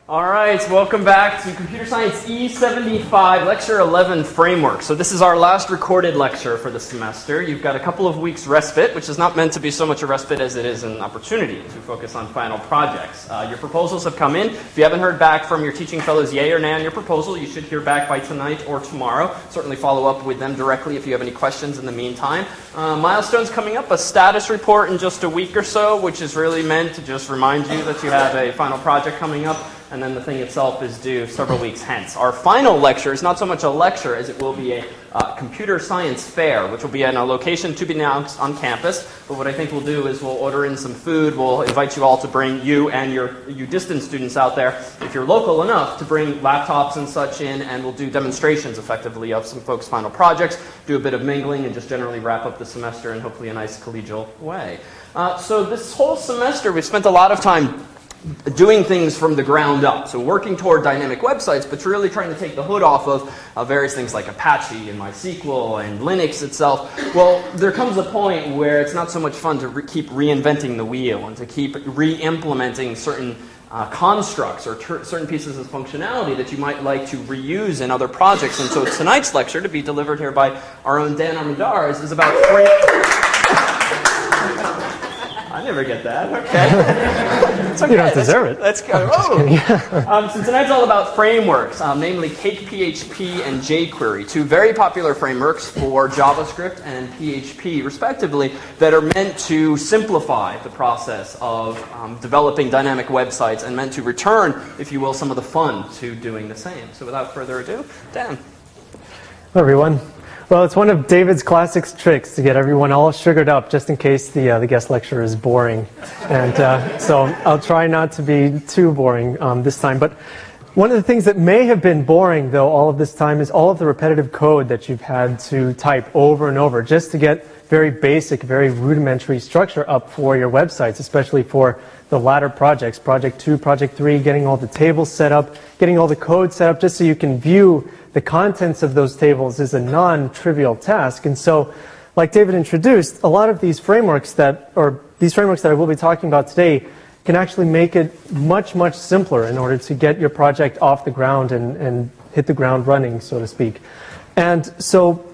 All right, welcome back to Computer Science E75, Lecture 11, Framework. So this is our last recorded lecture for the semester. You've got a couple of weeks respite, which is not meant to be so much a respite as it is an opportunity to focus on final projects. Your proposals have come in. If you haven't heard back from your teaching fellows yay or nay on your proposal, you should hear back by tonight or tomorrow. Certainly follow up with them directly if you have any questions in the meantime. Milestones coming up, a status report in just a week or so, which is really meant to just remind you that you have a final project coming up. And then the thing itself is due several weeks hence. Our final lecture is not so much a lecture as it will be a computer science fair, which will be in a location to be announced on campus. But what I think we'll do is we'll order in some food. We'll invite you all to bring you and you distant students out there, if you're local enough, to bring laptops and such in, and we'll do demonstrations effectively of some folks' final projects, do a bit of mingling, and just generally wrap up the semester in hopefully a nice collegial way. So this whole semester we've spent a lot of time doing things from the ground up. So working toward dynamic websites, but really trying to take the hood off of various things like Apache and MySQL and Linux itself. Well, there comes a point where it's not so much fun to keep reinventing the wheel and to keep re-implementing certain constructs or certain pieces of functionality that you might like to reuse in other projects. And so tonight's lecture, to be delivered here by our own Dan Armendariz, is about I never get that. Okay. It's okay. You don't deserve it. Let's go. Oh. So tonight's all about frameworks, namely CakePHP and jQuery, two very popular frameworks for JavaScript and PHP, respectively, that are meant to simplify the process of developing dynamic websites and meant to return, if you will, some of the fun to doing the same. So without further ado, Dan. Hello, everyone. Well, it's one of David's classic tricks to get everyone all sugared up just in case the guest lecture is boring. And so I'll try not to be too boring this time. But one of the things that may have been boring, though, all of this time is all of the repetitive code that you've had to type over and over just to get very basic, very rudimentary structure up for your websites, especially for the latter projects, Project 2, Project 3, getting all the tables set up, getting all the code set up just so you can view the contents of those tables is a non-trivial task. And so, like David introduced, a lot of these frameworks that I will be talking about today can actually make it much, much simpler in order to get your project off the ground and hit the ground running, so to speak. And so,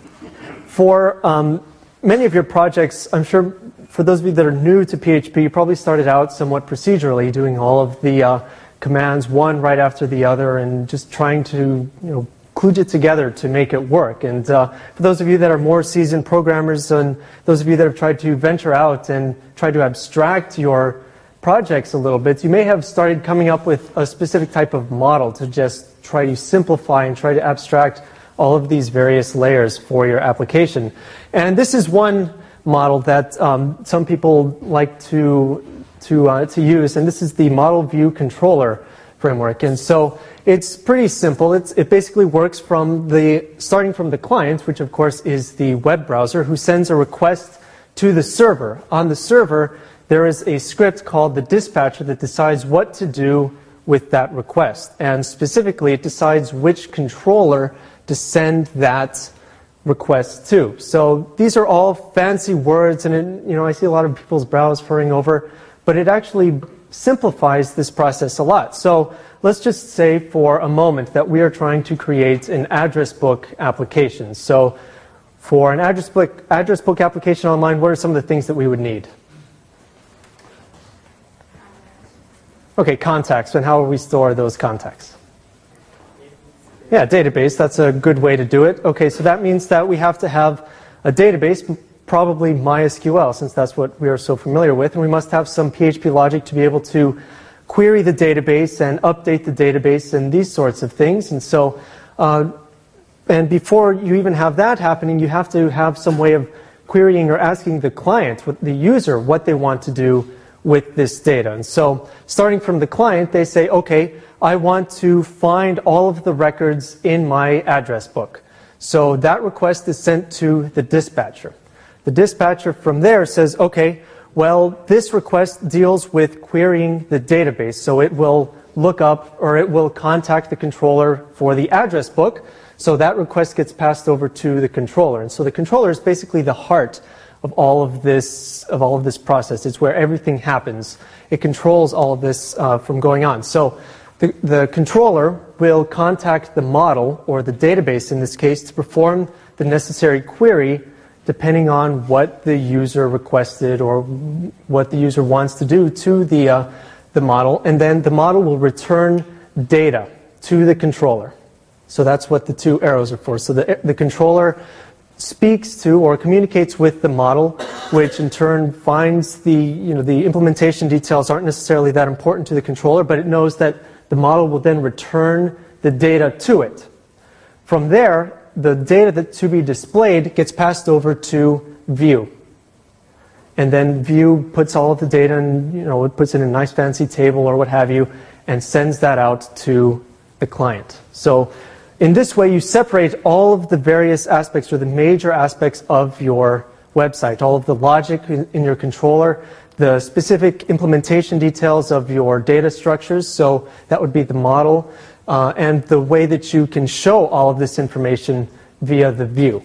for many of your projects, I'm sure for those of you that are new to PHP, you probably started out somewhat procedurally, doing all of the commands one right after the other and just trying to kludge it together to make it work. And for those of you that are more seasoned programmers and those of you that have tried to venture out and try to abstract your projects a little bit, you may have started coming up with a specific type of model to just try to simplify and try to abstract all of these various layers for your application. And this is one model that some people like to use, and this is the Model View Controller framework. And so it's pretty simple. It basically works starting from the client, which of course is the web browser, who sends a request to the server. On the server, there is a script called the dispatcher that decides what to do with that request. And specifically, it decides which controller to send that request to. So these are all fancy words, and I see a lot of people's brows furrowing over, but it actually simplifies this process a lot. So let's just say for a moment that we are trying to create an address book application. So for an address book application online, what are some of the things that we would need? Okay, contacts, and how will we store those contacts? Yeah, database, that's a good way to do it. Okay, so that means that we have to have a database, probably MySQL, since that's what we are so familiar with, and we must have some PHP logic to be able to query the database and update the database and these sorts of things. And so, and before you even have that happening, you have to have some way of querying or asking the client, the user, what they want to do with this data. And so, starting from the client, they say, okay, I want to find all of the records in my address book. So that request is sent to the dispatcher. The dispatcher from there says, okay, well, this request deals with querying the database. So it will look up or it will contact the controller for the address book. So that request gets passed over to the controller. And so the controller is basically the heart of all of this process. It's where everything happens. It controls all of this from going on. So The controller will contact the model, or the database in this case, to perform the necessary query depending on what the user requested or what the user wants to do to the model. And then the model will return data to the controller. So that's what the two arrows are for. So the controller speaks to or communicates with the model, which in turn finds the implementation details aren't necessarily that important to the controller, but it knows that the model will then return the data to it. From there, the data that to be displayed gets passed over to View. And then View puts all of the data and it puts it in a nice fancy table or what have you, and sends that out to the client. So in this way, you separate all of the various aspects or the major aspects of your website, all of the logic in your controller, the specific implementation details of your data structures, so that would be the model, and the way that you can show all of this information via the view.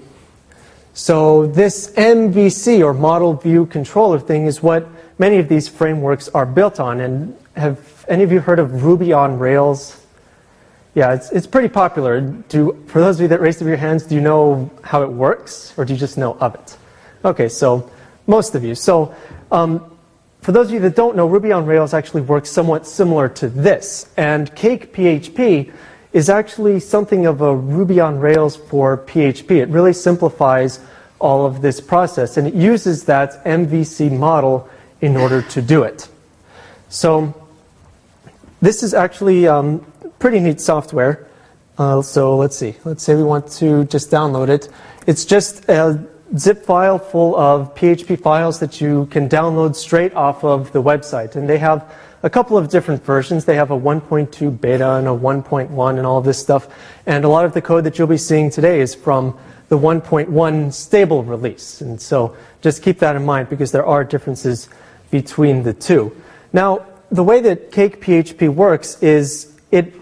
So this MVC, or Model View Controller thing, is what many of these frameworks are built on. And have any of you heard of Ruby on Rails? Yeah, it's pretty popular. For those of you that raised up your hands, do you know how it works, or do you just know of it? Okay, so most of you. So for those of you that don't know, Ruby on Rails actually works somewhat similar to this. And Cake PHP is actually something of a Ruby on Rails for PHP. It really simplifies all of this process, and it uses that MVC model in order to do it. So this is actually pretty neat software. So let's see. Let's say we want to just download it. It's just a zip file full of PHP files that you can download straight off of the website. And they have a couple of different versions. They have a 1.2 beta and a 1.1 and all of this stuff. And a lot of the code that you'll be seeing today is from the 1.1 stable release. And so just keep that in mind, because there are differences between the two. Now, the way that Cake PHP works is it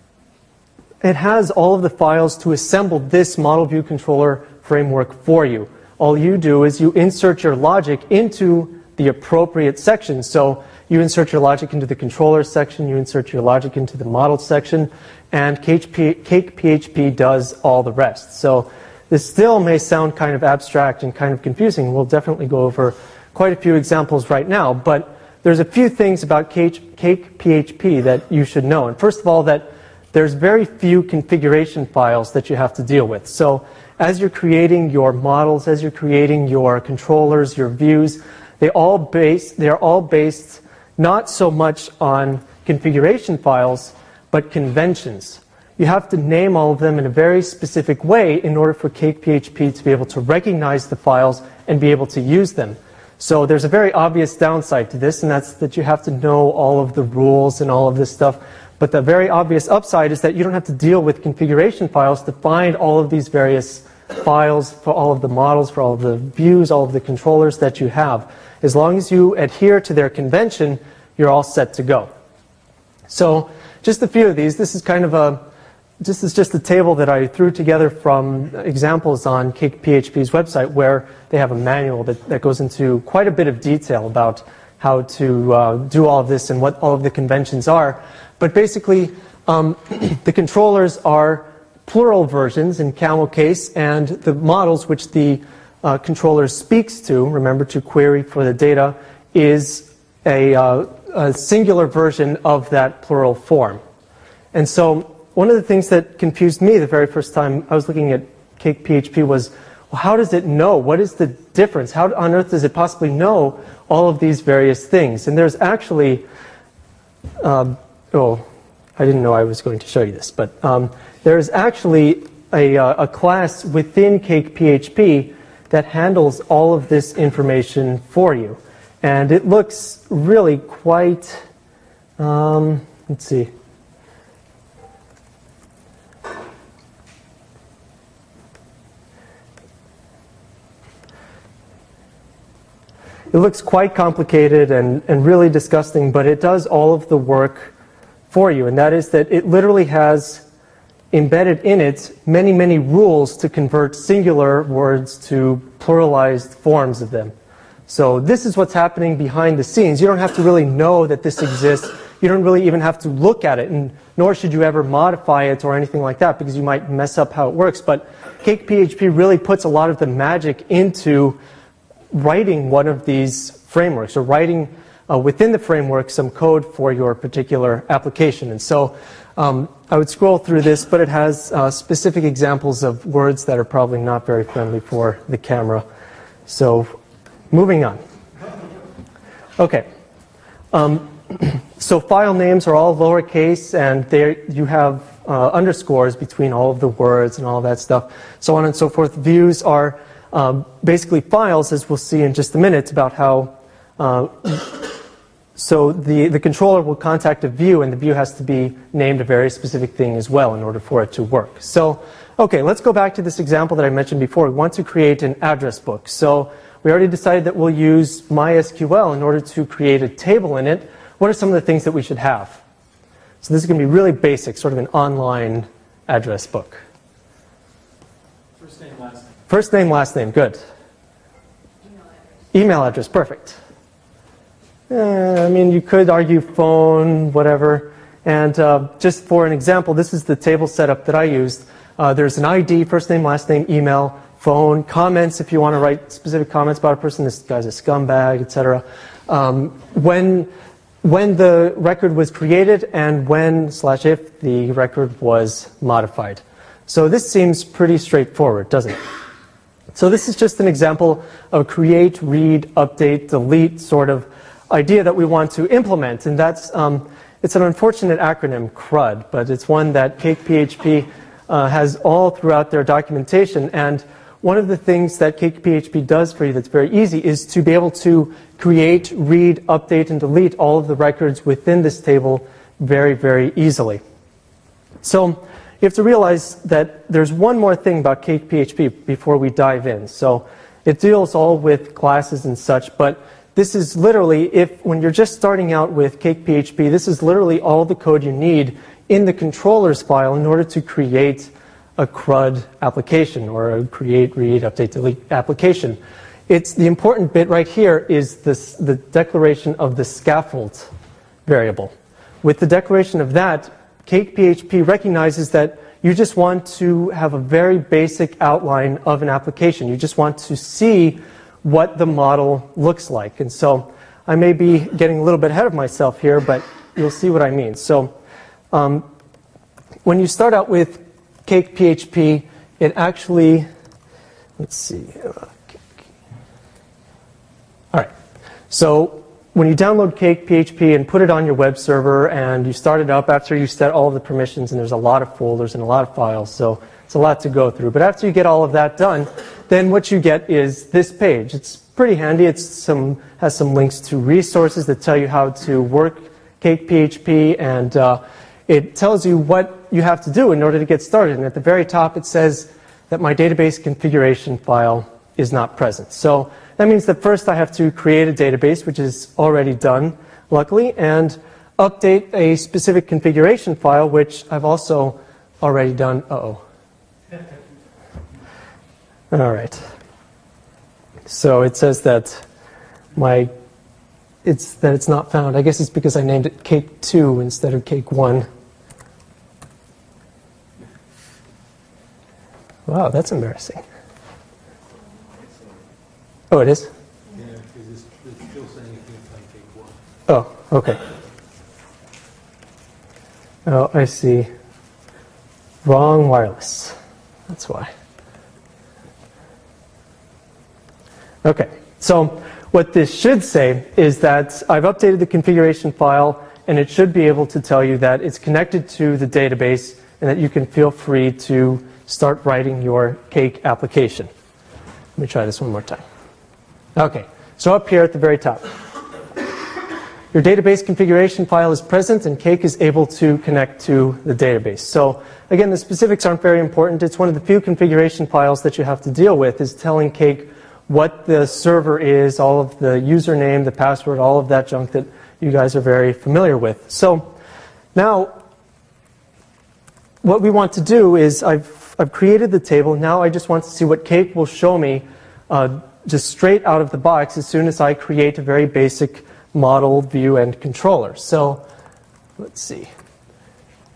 has all of the files to assemble this Model View Controller framework for you. All you do is you insert your logic into the appropriate section. So you insert your logic into the controller section, you insert your logic into the model section, and Cake PHP does all the rest. So this still may sound kind of abstract and kind of confusing. We'll definitely go over quite a few examples right now, but there's a few things about Cake PHP that you should know. And first of all, that there's very few configuration files that you have to deal with. So as you're creating your models, as you're creating your controllers, your views, they're all based not so much on configuration files, but conventions. You have to name all of them in a very specific way in order for Cake PHP to be able to recognize the files and be able to use them. So there's a very obvious downside to this, and that's that you have to know all of the rules and all of this stuff. But the very obvious upside is that you don't have to deal with configuration files to find all of these various files for all of the models, for all of the views, all of the controllers that you have. As long as you adhere to their convention, you're all set to go. So just a few of these. This is just a table that I threw together from examples on Cake PHP's website, where they have a manual that goes into quite a bit of detail about how to do all of this and what all of the conventions are. But basically, the controllers are plural versions in camel case, and the models which the controller speaks to, remember to query for the data, is a singular version of that plural form. And so one of the things that confused me the very first time I was looking at Cake PHP was, well, how does it know? What is the difference? How on earth does it possibly know all of these various things? And there's actually, I didn't know I was going to show you this, but there's actually a class within Cake PHP that handles all of this information for you. And it looks really quite, let's see. It looks quite complicated and really disgusting, but it does all of the work for you. And that is that it literally has embedded in it many, many rules to convert singular words to pluralized forms of them. So this is what's happening behind the scenes. You don't have to really know that this exists. You don't really even have to look at it and nor should you ever modify it or anything like that because you might mess up how it works. But Cake PHP really puts a lot of the magic into writing one of these frameworks or writing within the framework some code for your particular application. And so I would scroll through this, but it has specific examples of words that are probably not very friendly for the camera. So moving on. Okay. So file names are all lowercase, and you have underscores between all of the words and all that stuff, so on and so forth. Views are basically files, as we'll see in just a minute, about how so the controller will contact a view, and the view has to be named a very specific thing as well in order for it to work. So, okay, let's go back to this example that I mentioned before. We want to create an address book. So we already decided that we'll use MySQL in order to create a table in it. What are some of the things that we should have? So this is going to be really basic, sort of an online address book. First name, last name. First name, last name, good. Email address, perfect. I mean, you could argue phone, whatever. And just for an example, this is the table setup that I used. There's an ID, first name, last name, email, phone, comments if you want to write specific comments about a person. This guy's a scumbag, etc. When the record was created and when/if the record was modified. So this seems pretty straightforward, doesn't it? So this is just an example of create, read, update, delete sort of idea that we want to implement, and that's it's an unfortunate acronym, CRUD, but it's one that Cake PHP has all throughout their documentation. And one of the things that Cake PHP does for you that's very easy is to be able to create, read, update, and delete all of the records within this table very, very easily. So you have to realize that there's one more thing about Cake PHP before we dive in. So it deals all with classes and such, but this is literally, when you're just starting out with Cake PHP, this is literally all the code you need in the controllers file in order to create a CRUD application or a create, read, update, delete application. The important bit right here is the declaration of the scaffold variable. With the declaration of that, Cake PHP recognizes that you just want to have a very basic outline of an application. You just want to see what the model looks like. And so I may be getting a little bit ahead of myself here, but you'll see what I mean. So when you start out with Cake PHP, it actually, let's see. All right. So when you download Cake PHP and put it on your web server and you start it up after you set all of the permissions, and there's a lot of folders and a lot of files, so it's a lot to go through. But after you get all of that done, then what you get is this page. It's pretty handy. It has some links to resources that tell you how to work Cake PHP, and it tells you what you have to do in order to get started. And at the very top, it says that my database configuration file is not present. So that means that first I have to create a database, which is already done, luckily, and update a specific configuration file, which I've also already done. Uh-oh. All right. So it says that it's not found. I guess it's because I named it Cake 2 instead of Cake 1. Wow, that's embarrassing. Oh, it is? Yeah, because it's still saying you can't find Cake 1. Oh, okay. Oh, I see. Wrong wireless. That's why. Okay, so what this should say is that I've updated the configuration file, and it should be able to tell you that it's connected to the database and that you can feel free to start writing your Cake application. Let me try this one more time. Okay, so up here at the very top, your database configuration file is present and Cake is able to connect to the database. So again, the specifics aren't very important. It's one of the few configuration files that you have to deal with, is telling Cake what the server is, all of the username, the password, all of that junk that you guys are very familiar with. So now what we want to do is I've created the table. Now I just want to see what Cake will show me just straight out of the box as soon as I create a very basic model, view, and controller. So let's see.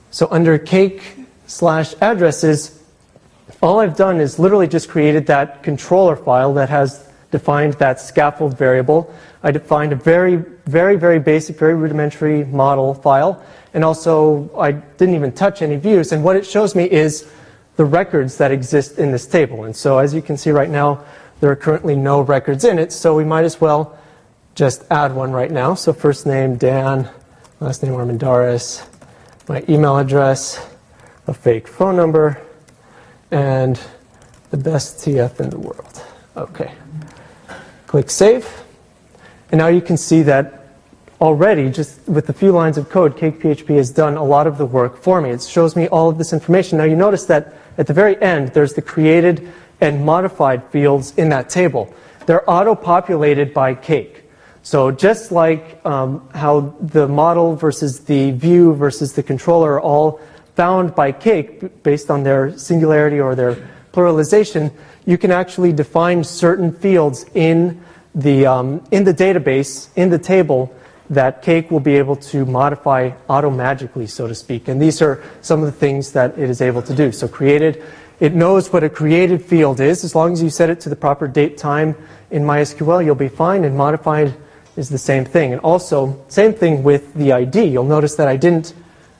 So under cake/addresses, all I've done is literally just created that controller file that has defined that scaffold variable. I defined a very, very, very basic, very rudimentary model file. And also, I didn't even touch any views. And what it shows me is the records that exist in this table. And so as you can see right now, there are currently no records in it. So we might as well just add one right now. So first name, Dan. Last name, Armendariz. My email address, a fake phone number, and the best TF in the world. Okay. Click Save. And now you can see that already, just with a few lines of code, CakePHP has done a lot of the work for me. It shows me all of this information. Now you notice that at the very end, there's the created and modified fields in that table. They're auto-populated by Cake. So just like how the model versus the view versus the controller are all found by Cake based on their singularity or their pluralization, you can actually define certain fields in the database, in the table, that Cake will be able to modify auto-magically, so to speak. And these are some of the things that it is able to do. So created, it knows what a created field is. As long as you set it to the proper date time in MySQL, you'll be fine. And modified is the same thing. And also, same thing with the ID. You'll notice that I didn't,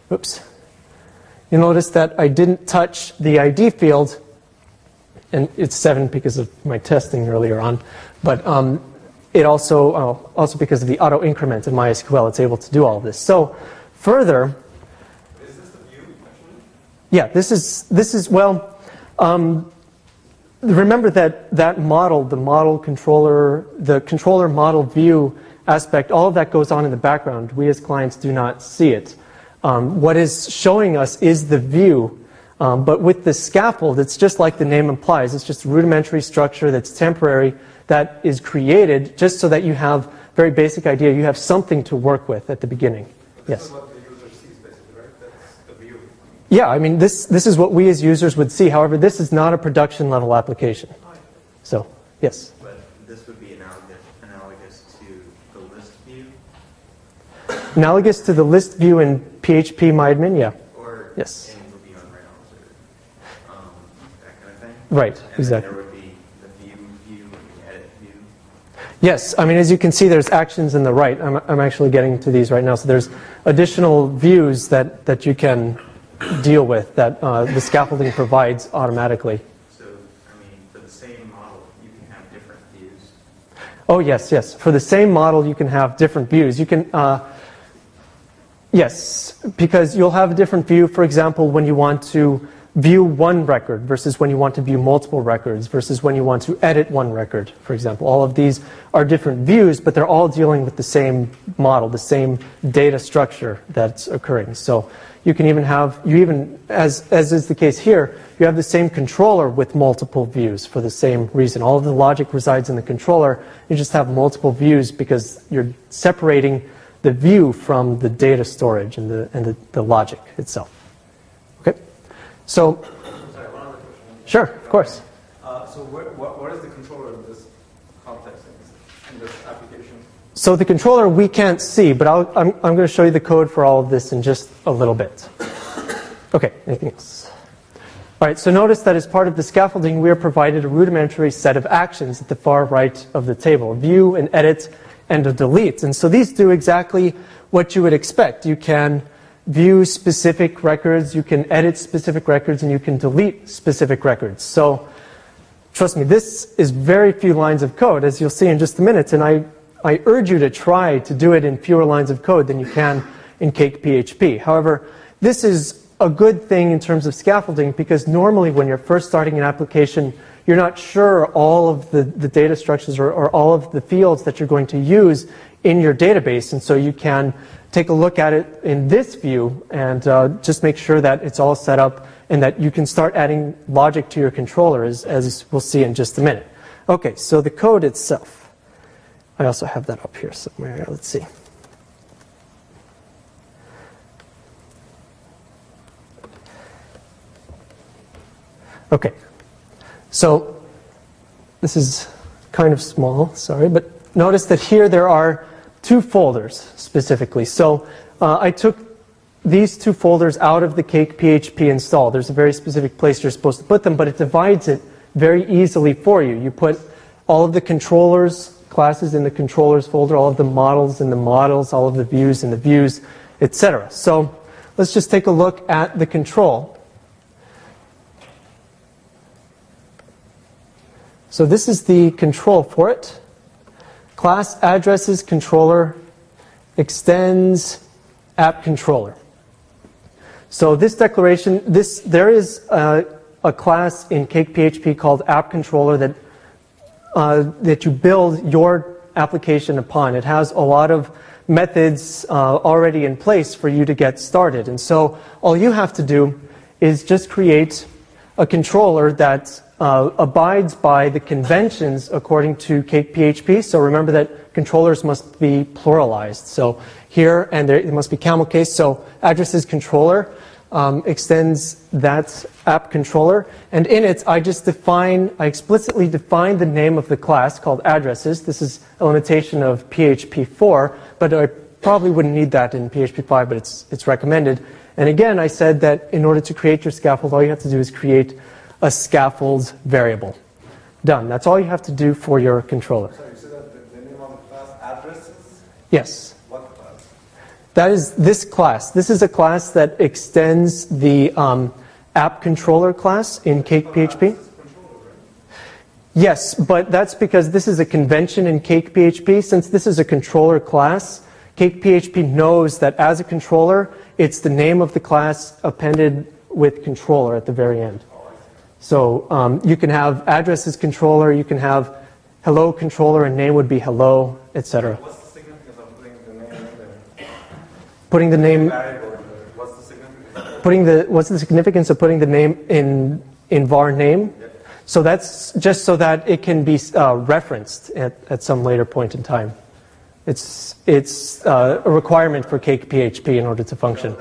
you'll notice that I didn't touch the ID field. And it's 7 because of my testing earlier on. But it also because of the auto increment in MySQL, it's able to do all of this. So further, is this the view actually? Yeah, this is well. Remember that model, the model controller, the controller model view aspect, all of that goes on in the background. We as clients do not see it. What is showing us is the view. But with the scaffold, it's just like the name implies. It's just a rudimentary structure that's temporary, that is created just so that you have a very basic idea. You have something to work with at the beginning. This Yes? is what the user sees basically, right? That's the view. Yeah, I mean, this is what we as users would see. However, this is not a production level application. So, yes? But this would be analogous to the list view? Analogous to the list view in PHP MyAdmin, yeah. Or Yes. in Ruby on Rails or that kind of thing? Right, And exactly. then there would be the view and the edit view. Yes, I mean, as you can see, there's actions in the right. I'm actually getting to these right now. So there's additional views that you can deal with that the scaffolding provides automatically. So, I mean, for the same model, you can have different views. Oh, yes, yes. For the same model, you can have different views. You can, yes, because you'll have a different view, for example, when you want to view one record versus when you want to view multiple records versus when you want to edit one record, for example. All of these are different views, but they're all dealing with the same model, the same data structure that's occurring. So you can even have, as is the case here, you have the same controller with multiple views for the same reason. All of the logic resides in the controller. You just have multiple views because you're separating the view from the data storage and the logic itself. Okay? So, Sorry, one other question. sure, of course. So what is the controller in this context, in this application? So the controller we can't see, but I'm going to show you the code for all of this in just a little bit. Okay, anything else? All right, so notice that as part of the scaffolding, we are provided a rudimentary set of actions at the far right of the table, a view, an edit, and a delete. And so these do exactly what you would expect. You can view specific records, you can edit specific records, and you can delete specific records. So trust me, this is very few lines of code, as you'll see in just a minute. And I urge you to try to do it in fewer lines of code than you can in CakePHP. However, this is a good thing in terms of scaffolding because normally when you're first starting an application, you're not sure all of the data structures or all of the fields that you're going to use in your database. And so you can take a look at it in this view and just make sure that it's all set up and that you can start adding logic to your controller as we'll see in just a minute. Okay, so the code itself. I also have that up here somewhere. Let's see. Okay, so this is kind of small, sorry, but notice that here there are two folders specifically. So I took these two folders out of the Cake PHP install. There's a very specific place you're supposed to put them, but it divides it very easily for you. You put all of the controllers, classes in the controllers folder, all of the models in the models, all of the views in the views, etc. So let's just take a look at the control. So this is the control for it. Class addresses controller extends app controller. So this declaration, there is a class in Cake PHP called app controller that you build your application upon. It has a lot of methods already in place for you to get started. And so all you have to do is just create a controller that abides by the conventions according to Cake PHP. So remember that controllers must be pluralized. So here, and there, it must be camel case. So addresses controller extends that app controller. And in it, I explicitly define the name of the class called addresses. This is a limitation of PHP 4, but I probably wouldn't need that in PHP 5, but it's recommended. And again, I said that in order to create your scaffold, all you have to do is create a scaffold variable. Done. That's all you have to do for your controller. So you said that the name of the class addresses? Yes. What class? That is this class. This is a class that extends the app controller class in Cake PHP. Yes, but that's because this is a convention in Cake PHP. Since this is a controller class, Cake PHP knows that as a controller, it's the name of the class appended with controller at the very end. So you can have addresses controller, you can have hello controller, and name would be hello, etc. What's the significance of putting the name in there? Putting the name. What's the significance? What's the significance of putting the name in var name? Yep. So that's just so that it can be referenced at some later point in time. It's a requirement for Cake PHP in order to function.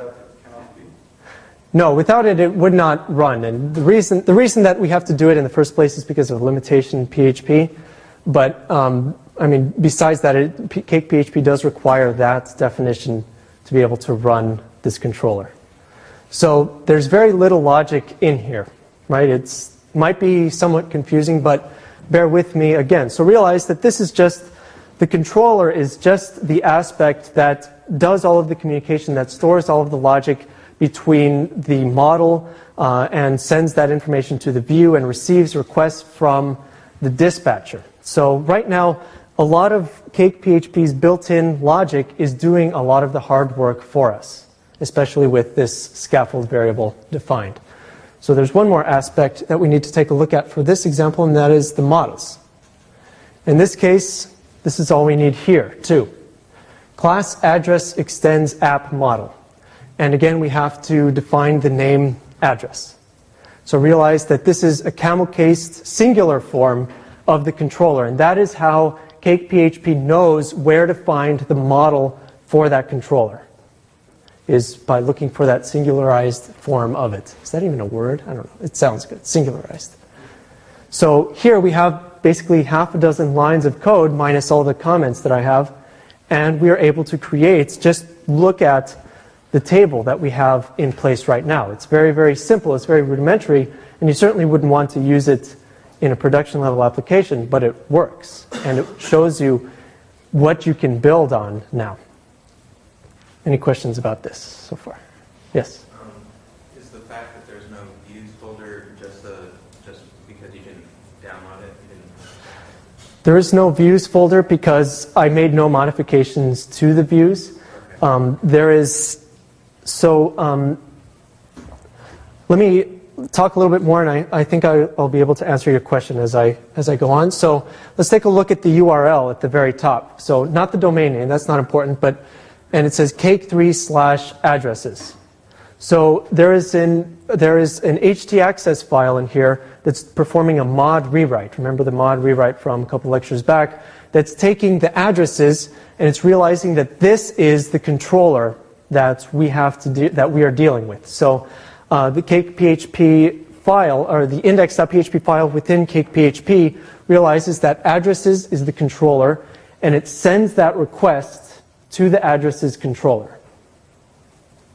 No, without it, it would not run. And the reason that we have to do it in the first place is because of a limitation in PHP. But, I mean, besides that, Cake PHP does require that definition to be able to run this controller. So there's very little logic in here, right? It might be somewhat confusing, but bear with me again. So realize that this is just, the controller is just the aspect that does all of the communication, that stores all of the logic between the model and sends that information to the view and receives requests from the dispatcher. So right now, a lot of Cake PHP's built-in logic is doing a lot of the hard work for us, especially with this scaffold variable defined. So there's one more aspect that we need to take a look at for this example, and that is the models. In this case, this is all we need here, too. Class address extends app model. And again, we have to define the name address. So realize that this is a camel-cased singular form of the controller. And that is how Cake PHP knows where to find the model for that controller, is by looking for that singularized form of it. Is that even a word? I don't know. It sounds good. Singularized. So here we have basically half a dozen lines of code minus all the comments that I have. And we are able to create, just look at the table that we have in place right now. It's very, very simple. It's very rudimentary. And you certainly wouldn't want to use it in a production level application, but it works. And it shows you what you can build on now. Any questions about this so far? Yes? Is the fact that there's no views folder just because you didn't download it? There is no views folder because I made no modifications to the views. Okay. Let me talk a little bit more, and I think I'll be able to answer your question as I go on. So let's take a look at the URL at the very top. So not the domain name, that's not important, and it says cake3/addresses. So there is an htaccess file in here that's performing a mod rewrite. Remember the mod rewrite from a couple lectures back? That's taking the addresses and it's realizing that this is the controller that we are dealing with. So the Cake PHP file, or the index.php file within Cake PHP, realizes that addresses is the controller, and it sends that request to the addresses controller.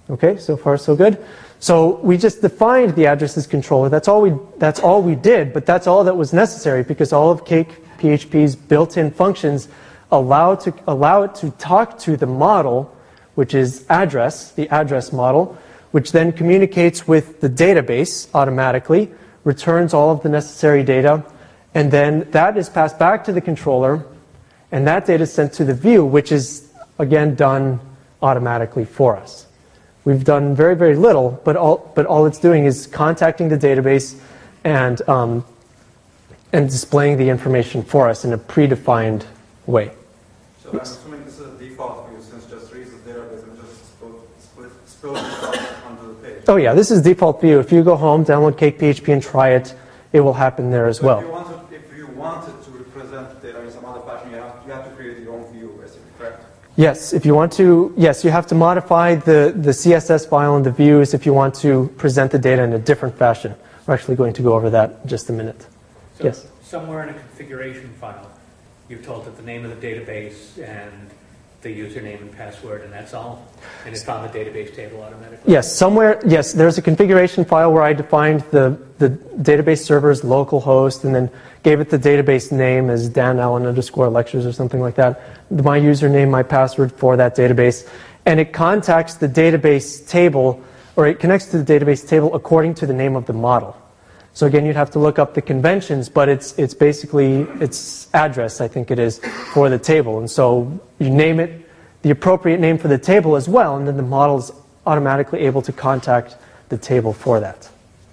Okay, so far so good. So we just defined the addresses controller. That's all we did, but that's all that was necessary because all of Cake PHP's built-in functions allow it to talk to the model, which is address, the address model, which then communicates with the database automatically, returns all of the necessary data, and then that is passed back to the controller, and that data is sent to the view, which is, again, done automatically for us. We've done very, very little, but all it's doing is contacting the database and displaying the information for us in a predefined way. So I'm assuming this is a default view, since just reads the database and just spills it onto the page. Oh yeah, this is default view. If you go home, download Cake PHP and try it, it will happen there as well. If you wanted to represent data in some other fashion, you have to create your own view, basically, correct? Yes, if you want to, yes, you have to modify the CSS file and the views if you want to present the data in a different fashion. We're actually going to go over that in just a minute. So Yes. somewhere in a configuration file, you've told it the name of the database and the username and password, and that's all? And it's on the database table automatically? Yes, somewhere, yes, there's a configuration file where I defined the database server's local host and then gave it the database name as Dan_Allen_ lectures or something like that. My username, my password for that database. And it contacts the database table, or it connects to the database table according to the name of the model. So again, you'd have to look up the conventions, but it's basically, it's address, I think it is, for the table. And so you name it, the appropriate name for the table as well, and then the model is automatically able to contact the table for that.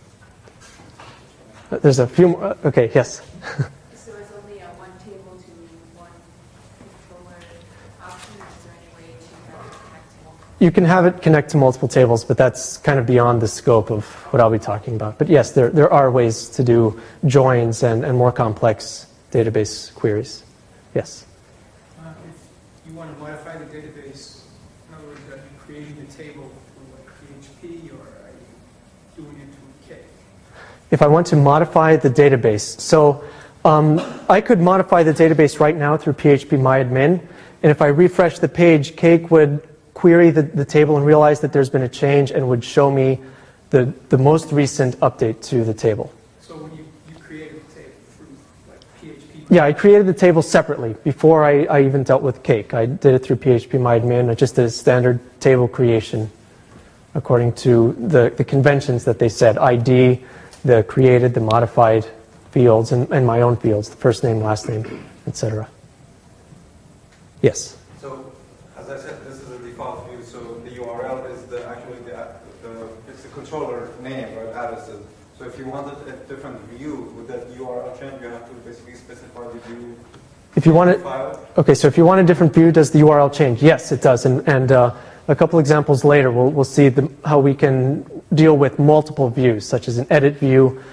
There's a few more, okay, yes. So it's only a one table to one controller option, or is there any way to have it connect to multiple? You can have it connect to multiple tables, but that's kind of beyond the scope of what I'll be talking about. But yes, there are ways to do joins and more complex database queries. Yes? If you want to modify the database, in other words, are you creating the table through like PHP, or are you doing it through Cake? If I want to modify the database, so I could modify the database right now through phpMyAdmin, and if I refresh the page, Cake would query the table and realize that there's been a change and would show me the most recent update to the table. So when you created the table through like PHP? Yeah, I created the table separately before I even dealt with Cake. I did it through phpMyAdmin. I just did a standard table creation according to the conventions that they said, ID, the created, the modified fields, and my own fields, the first name, last name, etc. Yes? So, as I said, this is a default view, so the URL is it's the controller name, right, addresses. So if you wanted a different view, would that URL change? You have to basically specify the view If you want it, file? okay, so if you want a different view, does the URL change? Yes, it does. And a couple examples later, we'll see how we can deal with multiple views, such as an edit view,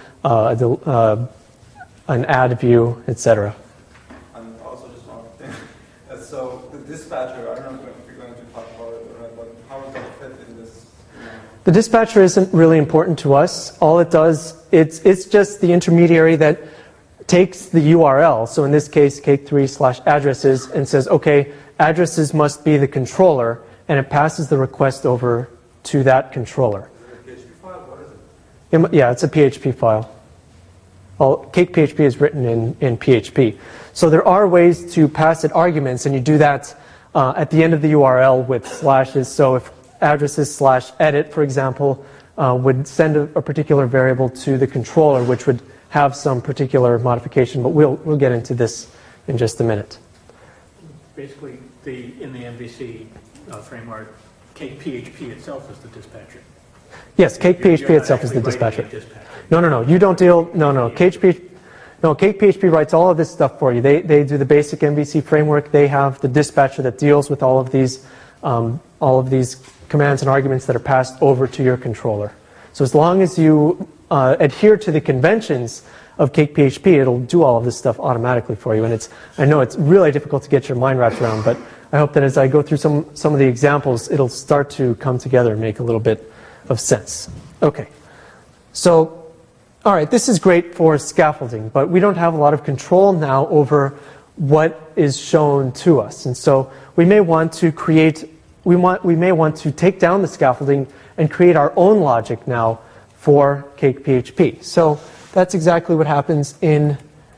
an add view, etc. And also just one thing. So the dispatcher, I don't know if you're going to talk about it or not, but how does it fit in this? The dispatcher isn't really important to us. All it does, it's just the intermediary that takes the URL, so in this case, cake3/addresses, and says, okay, addresses must be the controller, and it passes the request over to that controller. Is it a PHP file? What is it? Yeah, it's a PHP file. Cake PHP is written in PHP. So there are ways to pass it arguments, and you do that at the end of the URL with slashes. So if addresses/edit, for example, would send a particular variable to the controller, which would have some particular modification, but we'll get into this in just a minute. Basically, in the MVC framework, Cake PHP itself is the dispatcher. Yes, Cake You're PHP not itself is the actually dispatcher. writing a dispatcher. No, you don't deal, no, Cake PHP writes all of this stuff for you. They do the basic MVC framework. They have the dispatcher that deals with all of these commands and arguments that are passed over to your controller. So as long as you adhere to the conventions of Cake PHP, it'll do all of this stuff automatically for you. And I know it's really difficult to get your mind wrapped around, but I hope that as I go through some of the examples, it'll start to come together and make a little bit of sense. Okay. So, all right, this is great for scaffolding, but we don't have a lot of control now over what is shown to us. And so we may want to create we may want to take down the scaffolding and create our own logic now for Cake PHP. So that's exactly what happens in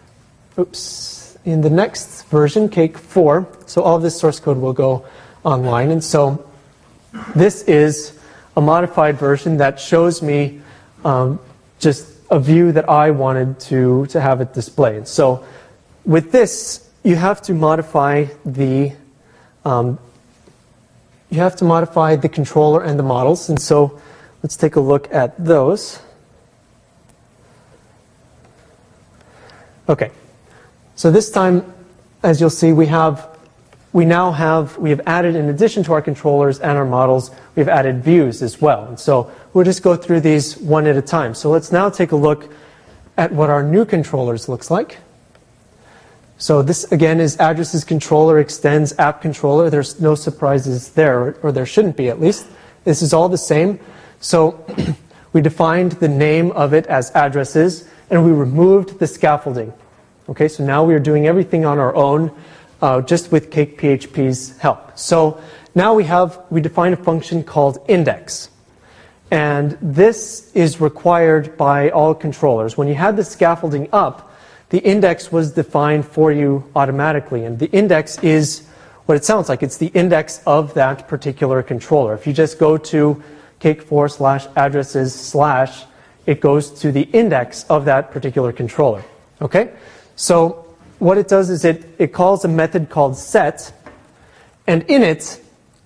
the next version, Cake 4. So all of this source code will go online. And so this is a modified version that shows me just a view that I wanted to have it display. And so with this, you have to modify the controller and the models. And so let's take a look at those. Okay. So this time, as you'll see, we have added, in addition to our controllers and our models, we've added views as well. And so we'll just go through these one at a time. So let's now take a look at what our new controllers looks like. So this, again, is addresses controller extends app controller. There's no surprises there, or there shouldn't be at least. This is all the same. So we defined the name of it as addresses, and we removed the scaffolding. Okay, so now we are doing everything on our own, just with Cake PHP's help. So now we define a function called index. And this is required by all controllers. When you had the scaffolding up, the index was defined for you automatically. And the index is what it sounds like. It's the index of that particular controller. If you just go to cake4/addresses/, it goes to the index of that particular controller. Okay? So what it does is it calls a method called set, and in it,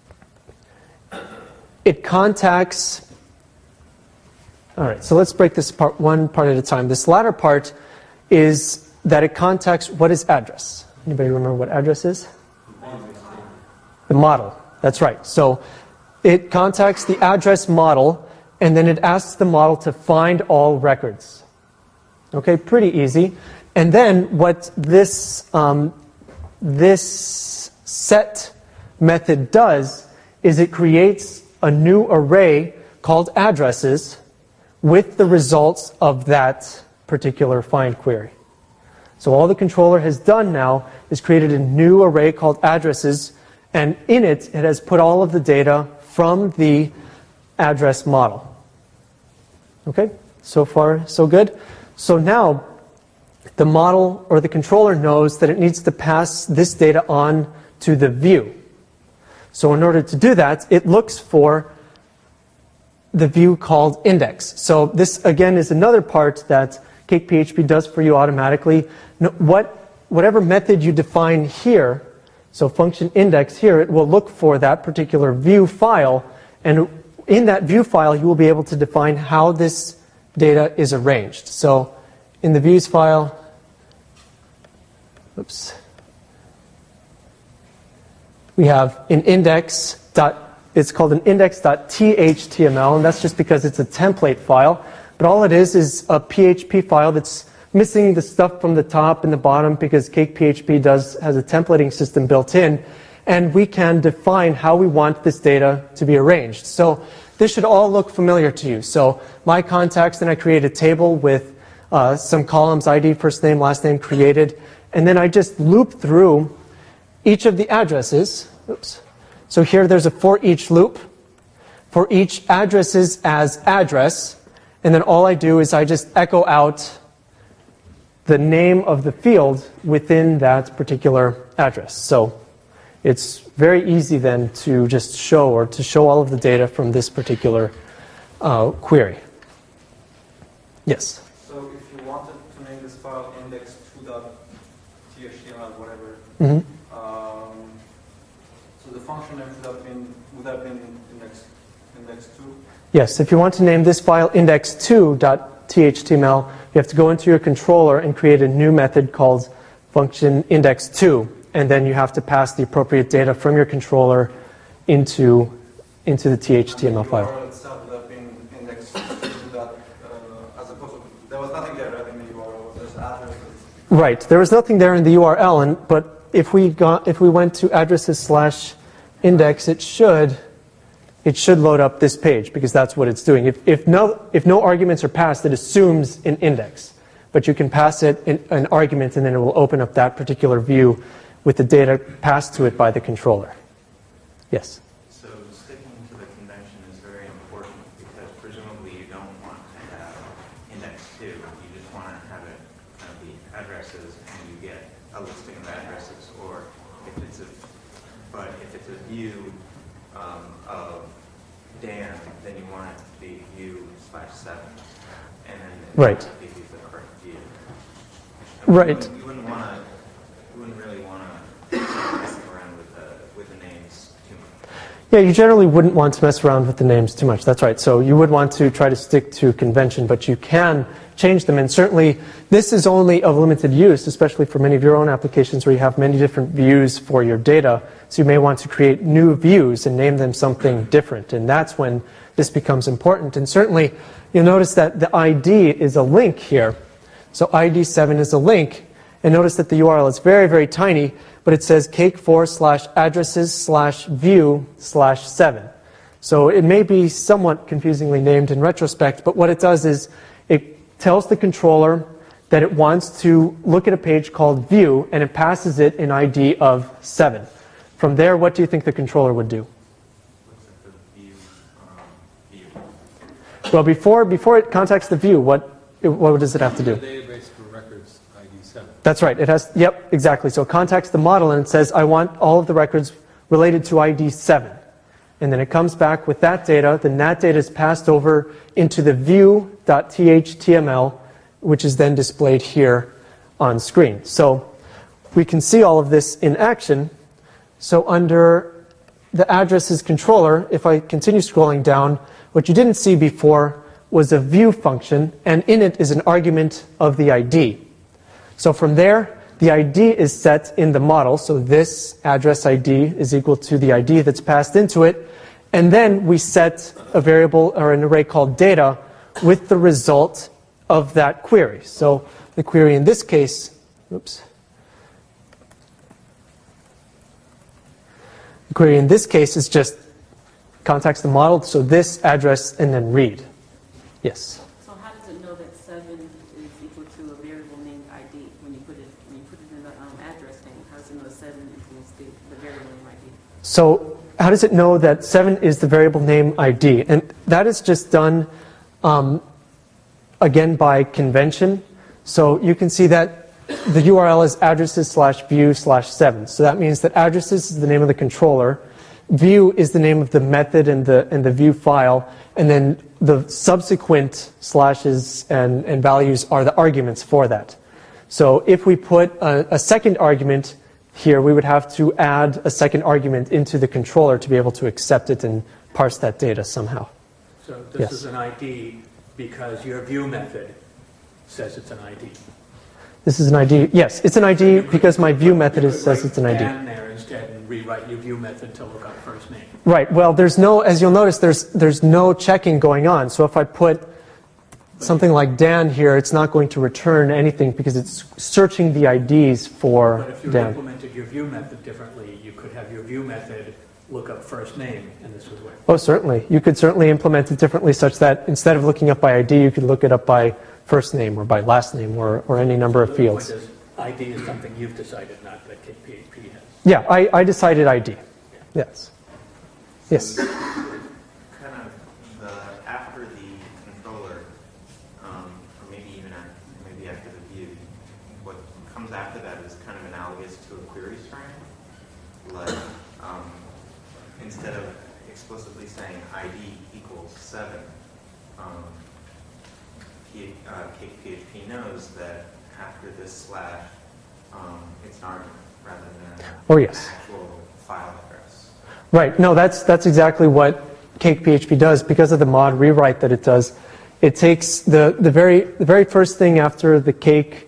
it contacts. All right, so let's break this apart one part at a time. This latter part is that it contacts what is address. Anybody remember what address is? The model. That's right. So it contacts the address model, and then it asks the model to find all records. Okay, pretty easy. And then what this set method does is it creates a new array called addresses with the results of that particular find query. So all the controller has done now is created a new array called addresses, and in it, it has put all of the data from the address model. Okay, so far so good. So now the model or the controller knows that it needs to pass this data on to the view. So in order to do that, it looks for the view called index. So this, again, is another part that Cake PHP does for you automatically. Whatever method you define here, so function index here, it will look for that particular view file, and in that view file, you will be able to define how this data is arranged. So in the views file, we have an index. It's called an index.thtml, and that's just because it's a template file. But all it is a PHP file that's missing the stuff from the top and the bottom because Cake PHP has a templating system built in, and we can define how we want this data to be arranged. So this should all look familiar to you. So my contacts, then I create a table with some columns, ID, first name, last name created, and then I just loop through each of the addresses. So here there's a for each loop. For each addresses as address, and then all I do is I just echo out the name of the field within that particular address. So it's very easy then to just show all of the data from this particular query. Yes? So if you wanted to name this file index2.html, whatever, so the function name would have been index2? Yes, if you want to name this file index2.html, you have to go into your controller and create a new method called function index2, and then you have to pass the appropriate data from your controller into the THTML file. The URL itself would have been index2. As opposed to, there was nothing there right in the URL, there's addresses. Right, there was nothing there in the URL, but if we went to addresses/index, it should load up this page because that's what it's doing. If no arguments are passed, it assumes an index. But you can pass it an argument, and then it will open up that particular view with the data passed to it by the controller. Yes? So just want to have it kind of be addresses and you get a listing of addresses, or if it's a view of Dan, then you want it to be view/7, and then Right. give you the correct view. Right. You wouldn't really want to mess around with the names too much. Yeah, you generally wouldn't want to mess around with the names too much. That's right. So you would want to try to stick to convention, but you can change them. And certainly, this is only of limited use, especially for many of your own applications where you have many different views for your data. So you may want to create new views and name them something different. And that's when this becomes important. And certainly, you'll notice that the ID is a link here. So ID7 is a link. And notice that the URL is very, very tiny, but it says cake4/addresses/view/7. So it may be somewhat confusingly named in retrospect, but what it does is it tells the controller that it wants to look at a page called view, and it passes it an ID of 7. From there, what do you think the controller would do? Looks at the view. Well, before it contacts the view, what does it have to do? The database for records ID7. That's right. It has, yep, exactly. So it contacts the model and it says, I want all of the records related to ID 7. And then it comes back with that data. Then that data is passed over into the view.thtml, which is then displayed here on screen. So we can see all of this in action. So under the addresses controller, if I continue scrolling down, what you didn't see before was a view function, and in it is an argument of the ID. So from there, the ID is set in the model. So this address ID is equal to the ID that's passed into it. And then we set a variable or an array called data with the result of that query. So the query in this case, the query in this case is just contacts the model. So this address and then read. Yes. So how does it know that 7 is equal to a variable named ID when you put it in the address name? How does it know 7 equals the variable name ID? So how does it know that 7 is the variable name ID? And that is just done, again, by convention. So you can see that the URL is addresses/view/7. So that means that addresses is the name of the controller, view is the name of the method and the view file, and then the subsequent slashes and values are the arguments for that. So if we put a second argument here, we would have to add a second argument into the controller to be able to accept it and parse that data somehow. So this is an ID because your view method says it's an ID. This is an ID. Yes, it's an ID because my view method says it's an ID. Dan there instead and rewrite your view method to look up first name. Right. Well, there's no, as you'll notice, there's no checking going on. So if I put something like Dan here, it's not going to return anything because it's searching the IDs for But if you Dan. implemented your view method differently, you could have your view method look up first name, and this would work. Oh, certainly. You could certainly implement it differently such that instead of looking up by ID, you could look it up by first name or by last name or any number of fields. The point is, ID is something you've decided, not that PHP has. Yeah, I decided ID. Yes. Yes. Kind of after the controller, or maybe even after the view, what comes after that is kind of analogous to a query string. Like instead of explicitly saying ID equals 7, PHP knows that after this slash, it's an argument rather than an actual file address. Right. No, that's exactly what CakePHP does because of the mod rewrite that it does. It takes the very first thing after the cake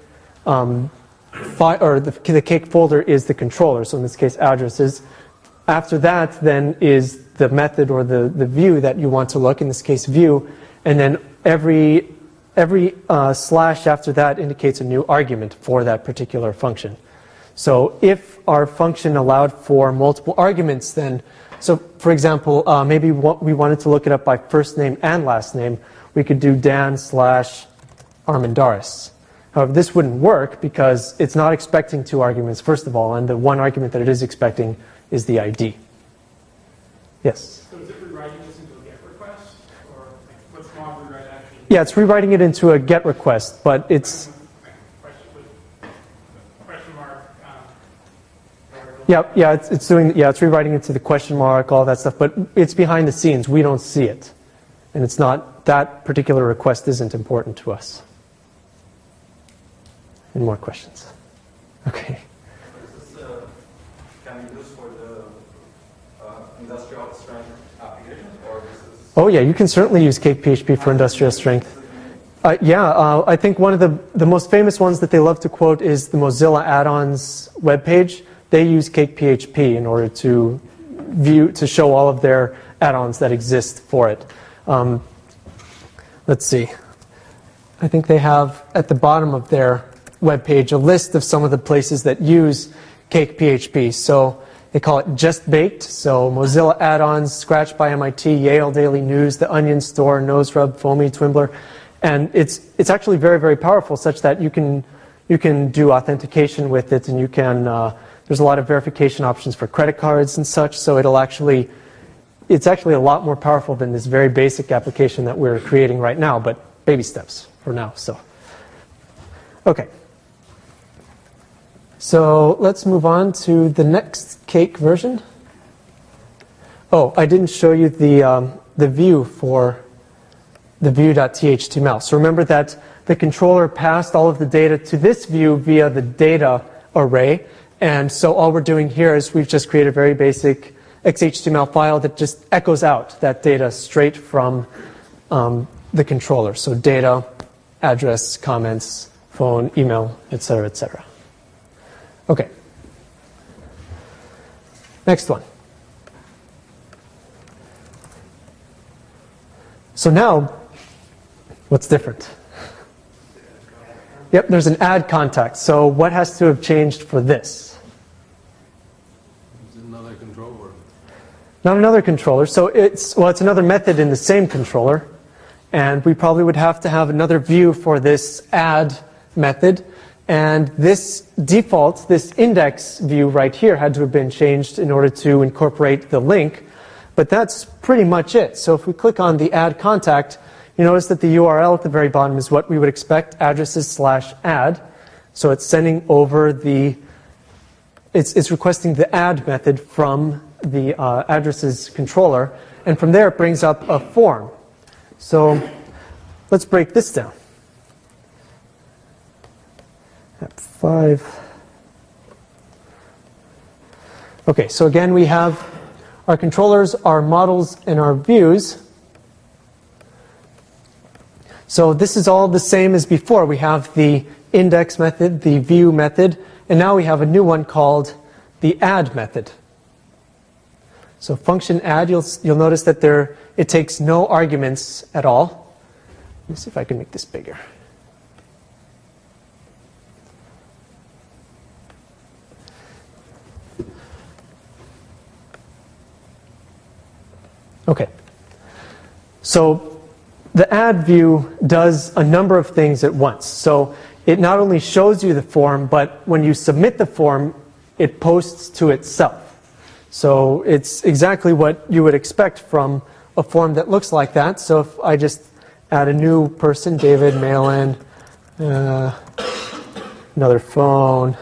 the cake folder is the controller. So in this case, addresses. After that, then is the method or the view that you want to look. In this case, view, and then every slash after that indicates a new argument for that particular function. So if our function allowed for multiple arguments, then, so for example, maybe we wanted to look it up by first name and last name, we could do Dan/Armendaris. However, this wouldn't work because it's not expecting 2 arguments, first of all, and the one argument that it is expecting is the ID. Yes? So is it rewriting this into a GET request, or what's mod rewrite actually Yeah, it's rewriting it into a GET request, but it's... Question mark. Yeah, it's doing. Yeah, it's rewriting it to the question mark, all that stuff. But it's behind the scenes. We don't see it, and it's not that particular request isn't important to us. Any more questions? Okay. Is this can be used for the industrial strength applications, or this is? Oh yeah, you can certainly use Cake PHP for industrial strength. I think one of the most famous ones that they love to quote is the Mozilla add-ons webpage. They use Cake PHP in order to show all of their add-ons that exist for it. Let's see. I think they have at the bottom of their webpage a list of some of the places that use Cake PHP. So they call it Just Baked. So Mozilla add-ons, Scratch by MIT, Yale Daily News, The Onion Store, NoseRub, Foamy, Twimbler. And it's actually very, very powerful, such that you can do authentication with it, and you can there's a lot of verification options for credit cards and such. So it's actually a lot more powerful than this very basic application that we're creating right now, but baby steps for now. So okay. So let's move on to the next Cake version. Oh, I didn't show you the view for the view.thtml. So remember that the controller passed all of the data to this view via the data array. And so all we're doing here is we've just created a very basic XHTML file that just echoes out that data straight from the controller. So data, address, comments, phone, email, etc., etc. Okay. Next one. So now, what's different? Yep, there's an add contact. So what has to have changed for this? It's another controller. Not another controller. So it's another method in the same controller. And we probably would have to have another view for this add method. And this default, this index view right here had to have been changed in order to incorporate the link. But that's pretty much it. So if we click on the add contact, you notice that the URL at the very bottom is what we would expect, addresses/add. So it's sending over it's requesting the add method from the addresses controller. And from there, it brings up a form. So let's break this down. App 5. Okay, so again, we have our controllers, our models, and our views. So this is all the same as before. We have the index method, the view method, and now we have a new one called the add method. So function add, you'll notice that it takes no arguments at all. Let me see if I can make this bigger. Okay. So the add view does a number of things at once. So it not only shows you the form, but when you submit the form, it posts to itself. So it's exactly what you would expect from a form that looks like that. So if I just add a new person, David, mail in, another phone,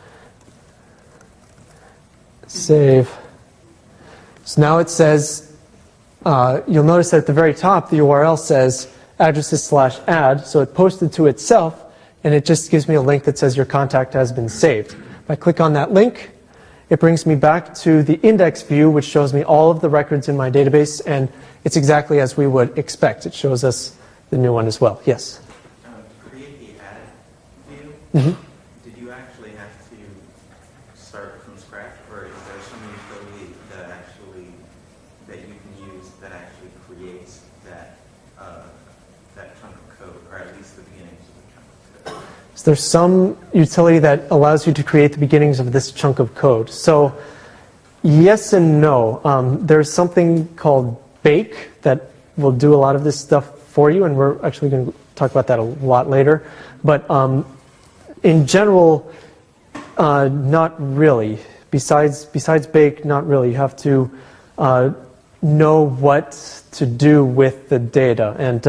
save. So now it says, you'll notice that at the very top, the URL says addresses/add, so it posted to itself, and it just gives me a link that says your contact has been saved. If I click on that link, it brings me back to the index view, which shows me all of the records in my database, and it's exactly as we would expect. It shows us the new one as well. Yes? To create the add view, did you actually have to start from scratch, or is there some utility that you can use that actually creates that chunk of code, or at least the beginnings of the chunk of code? So there's some utility that allows you to create the beginnings of this chunk of code. So yes and no. There's something called Bake that will do a lot of this stuff for you, and we're actually going to talk about that a lot later. But in general, not really. Besides Bake, not really. You have to know what to do with the data. And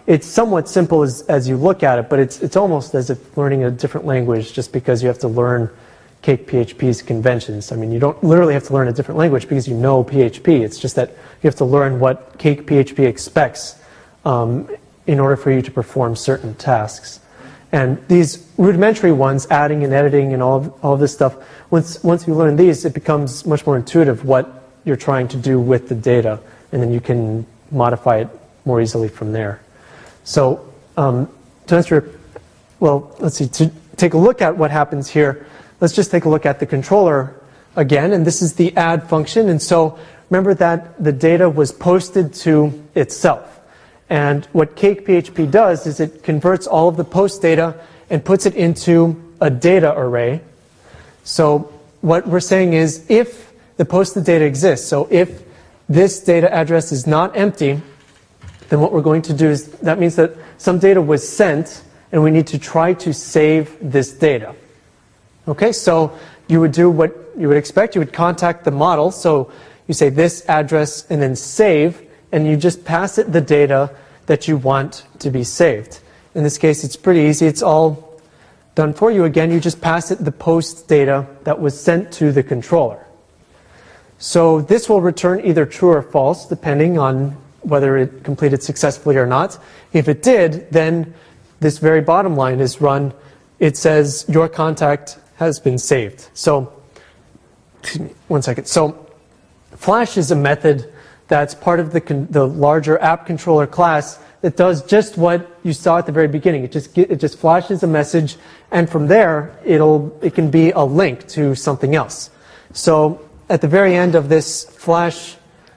It's somewhat simple as you look at it, but it's almost as if learning a different language just because you have to learn Cake PHP's conventions. I mean, you don't literally have to learn a different language because you know PHP. It's just that you have to learn what Cake PHP expects in order for you to perform certain tasks. And these rudimentary ones, adding and editing and all of this stuff, once you learn these, it becomes much more intuitive what you're trying to do with the data, and then you can modify it more easily from there. So to answer, well, let's see, to take a look at what happens here, let's just take a look at the controller again, and this is the add function. And so remember that the data was posted to itself. And what Cake PHP does is it converts all of the post data and puts it into a data array. So what we're saying is if the posted data exists, so if this data address is not empty, then what we're going to do is, that means that some data was sent and we need to try to save this data. Okay, so you would do what you would expect. You would contact the model. So you say this address and then save, and you just pass it the data that you want to be saved. In this case, it's pretty easy. It's all done for you. Again, you just pass it the post data that was sent to the controller. So this will return either true or false, depending on whether it completed successfully or not. If it did, then this very bottom line is run. It says your contact has been saved. So, excuse me, one second. So Flash is a method that's part of the larger app controller class that does just what you saw at the very beginning. It just flashes a message, and from there it can be a link to something else. So at the very end of this flash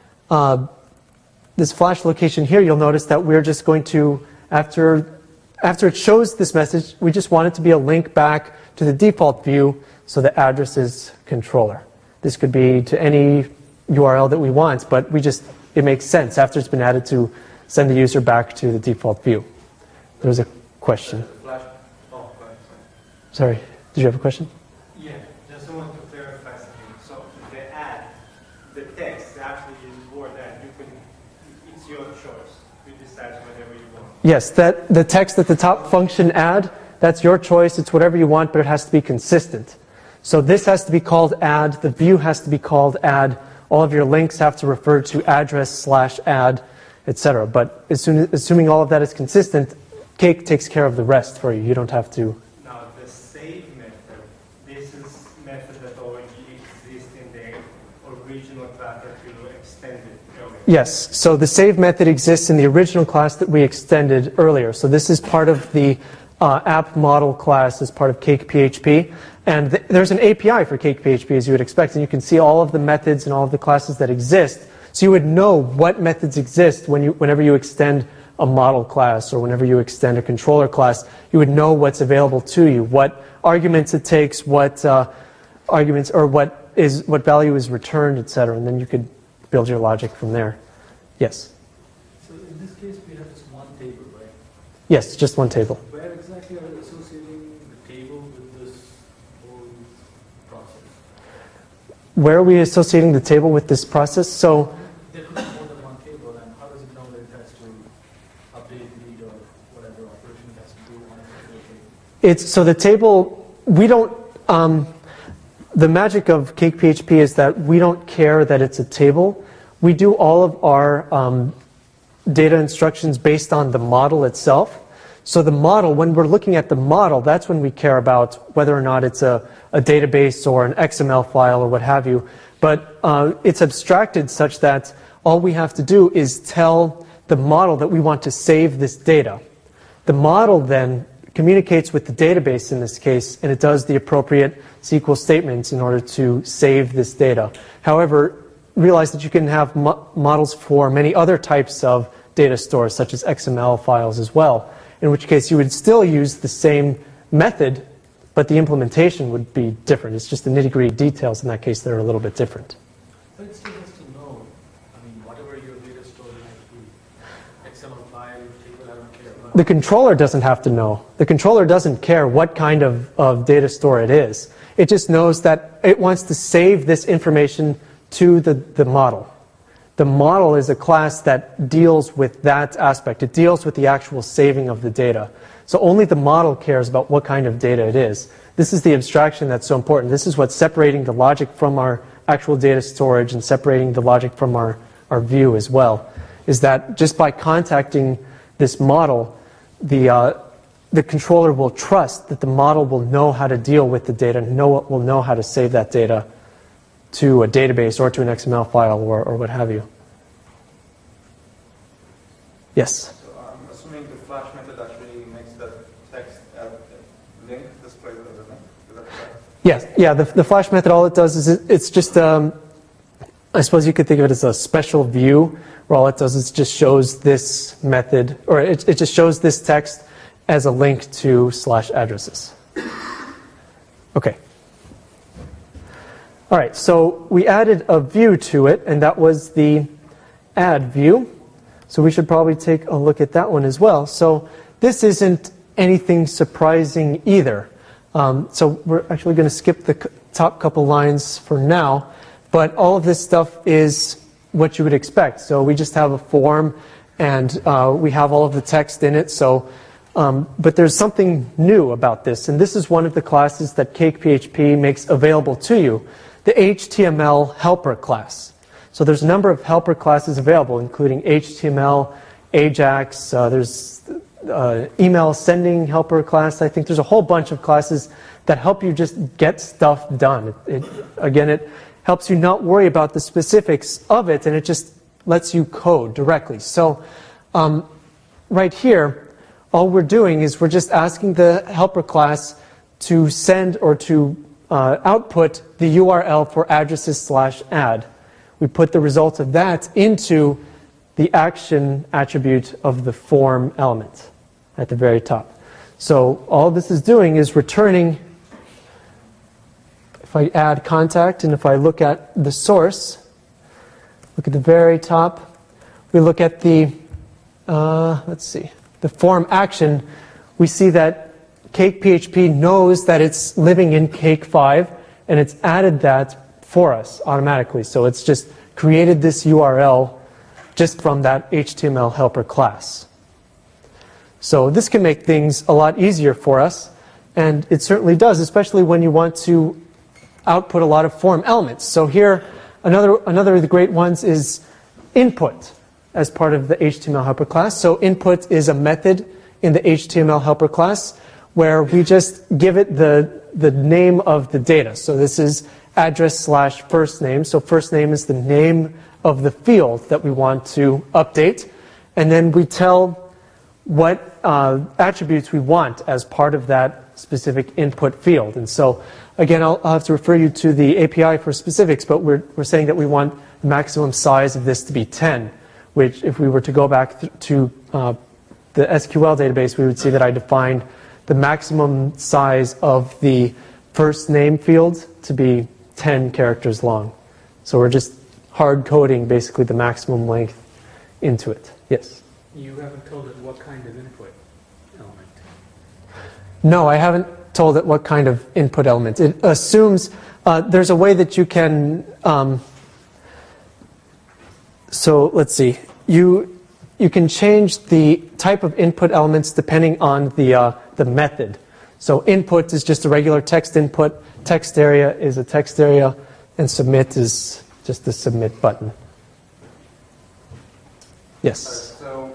location here, you'll notice that we're just going to, after it shows this message, we just want it to be a link back to the default view, so the address is controller. This could be to any URL that we want, but it makes sense after it's been added to send the user back to the default view. There's a question. Sorry, did you have a question? Yeah, just want to clarify something. So the add, the text actually is word add. It's your choice. You decide whatever you want. Yes, the text at the top function add, that's your choice. It's whatever you want, but it has to be consistent. So this has to be called add. The view has to be called add. All of your links have to refer to address/add, etc. But assuming all of that is consistent, Cake takes care of the rest for you. You don't have to. Now the save method, this is method that already exists in the original class that you extended earlier. Yes, so the save method exists in the original class that we extended earlier. So this is part of the app model class as part of Cake PHP. And there's an API for Cake PHP, as you would expect, and you can see all of the methods and all of the classes that exist. So you would know what methods exist whenever you extend a model class or whenever you extend a controller class. You would know what's available to you, what arguments it takes, what arguments or what value is returned, etc. And then you could build your logic from there. Yes. So in this case, we have just one table, right? Yes, just one table. Where exactly are we associating the table with this whole process? Where are we associating the table with this process? So There could be more than one table, and how does it know that it has to update, delete, or whatever operation it has to do on a particular table? so the table, we don't, the magic of Cake PHP is that we don't care that it's a table. We do all of our data instructions based on the model itself. So the model, when we're looking at the model, that's when we care about whether or not it's a database or an XML file or what have you. But it's abstracted such that all we have to do is tell the model that we want to save this data. The model then communicates with the database in this case, and it does the appropriate SQL statements in order to save this data. However, realize that you can have models for many other types of data stores, such as XML files as well, in which case you would still use the same method, but the implementation would be different. It's just the nitty-gritty details in that case that are a little bit different. But it still has to know, I mean, whatever your data store might be, XML file, table, I don't care. The controller doesn't have to know. The controller doesn't care what kind of data store it is. It just knows that it wants to save this information to the model. The model is a class that deals with that aspect. It deals with the actual saving of the data. So only the model cares about what kind of data it is. This is the abstraction that's so important. This is what's separating the logic from our actual data storage and separating the logic from our view as well, is that just by contacting this model, the controller will trust that the model will know how to deal with the data, will know how to save that data to a database or to an XML file or what have you. Yes? So I'm assuming the flash method actually makes that text link displayed as a link. Is that correct? Yes. Yeah, the flash method, all it does is it's just, I suppose you could think of it as a special view, where all it does is just shows this method, or it just shows this text as a link to /addresses. Okay. All right, so we added a view to it, and that was the add view. So we should probably take a look at that one as well. So this isn't anything surprising either. So we're actually going to skip the top couple lines for now, but all of this stuff is what you would expect. So we just have a form, and we have all of the text in it. So, but there's something new about this, and this is one of the classes that CakePHP makes available to you, the HTML helper class. So there's a number of helper classes available, including HTML, AJAX, there's email sending helper class. I think there's a whole bunch of classes that help you just get stuff done. Again, it helps you not worry about the specifics of it, and it just lets you code directly. So right here, all we're doing is we're just asking the helper class to send or to output the URL for addresses/add. We put the result of that into the action attribute of the form element at the very top. So all this is doing is returning, if I add contact and if I look at the source, look at the very top, we look at the, let's see, the form action, we see that CakePHP knows that it's living in Cake 5, and it's added that for us automatically. So it's just created this URL just from that HTML helper class. So this can make things a lot easier for us, and it certainly does, especially when you want to output a lot of form elements. So here, another of the great ones is input as part of the HTML helper class. So input is a method in the HTML helper class where we just give it the name of the data. So this is address/first name. So first name is the name of the field that we want to update. And then we tell what attributes we want as part of that specific input field. And so, again, I'll have to refer you to the API for specifics, but we're saying that we want the maximum size of this to be 10, which if we were to go back to the SQL database, we would see that I defined the maximum size of the first name field to be 10 characters long. So we're just hard coding basically the maximum length into it. Yes? You haven't told it what kind of input element? No, I haven't told it what kind of input element. It assumes there's a way that you can, so let's see, you can change the type of input elements depending on the method. So input is just a regular text input, text area is a text area, and submit is just the submit button. Yes? So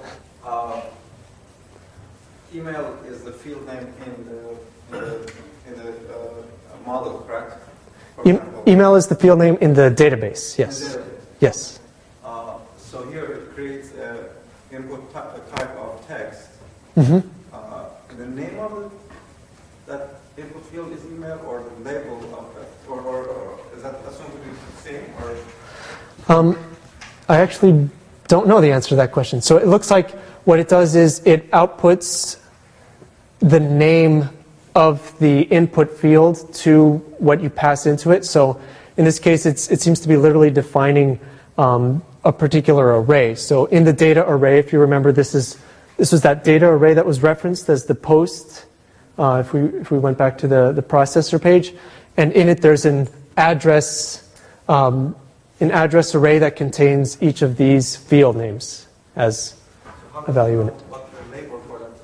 email is the field name in the model, correct? Email is the field name in the database, yes. Yes. So here it creates an input type of text. Mm-hmm. The name of that input field is email, or the label of it, or is that assumed to be the same? Or I actually don't know the answer to that question. So it looks like what it does is it outputs the name of the input field to what you pass into it. So in this case, it seems to be literally defining a particular array. So in the data array, if you remember, this was that data array that was referenced as the post. If we went back to the processor page, and in it there's an address an address array that contains each of these field names as a value in it. What the label for that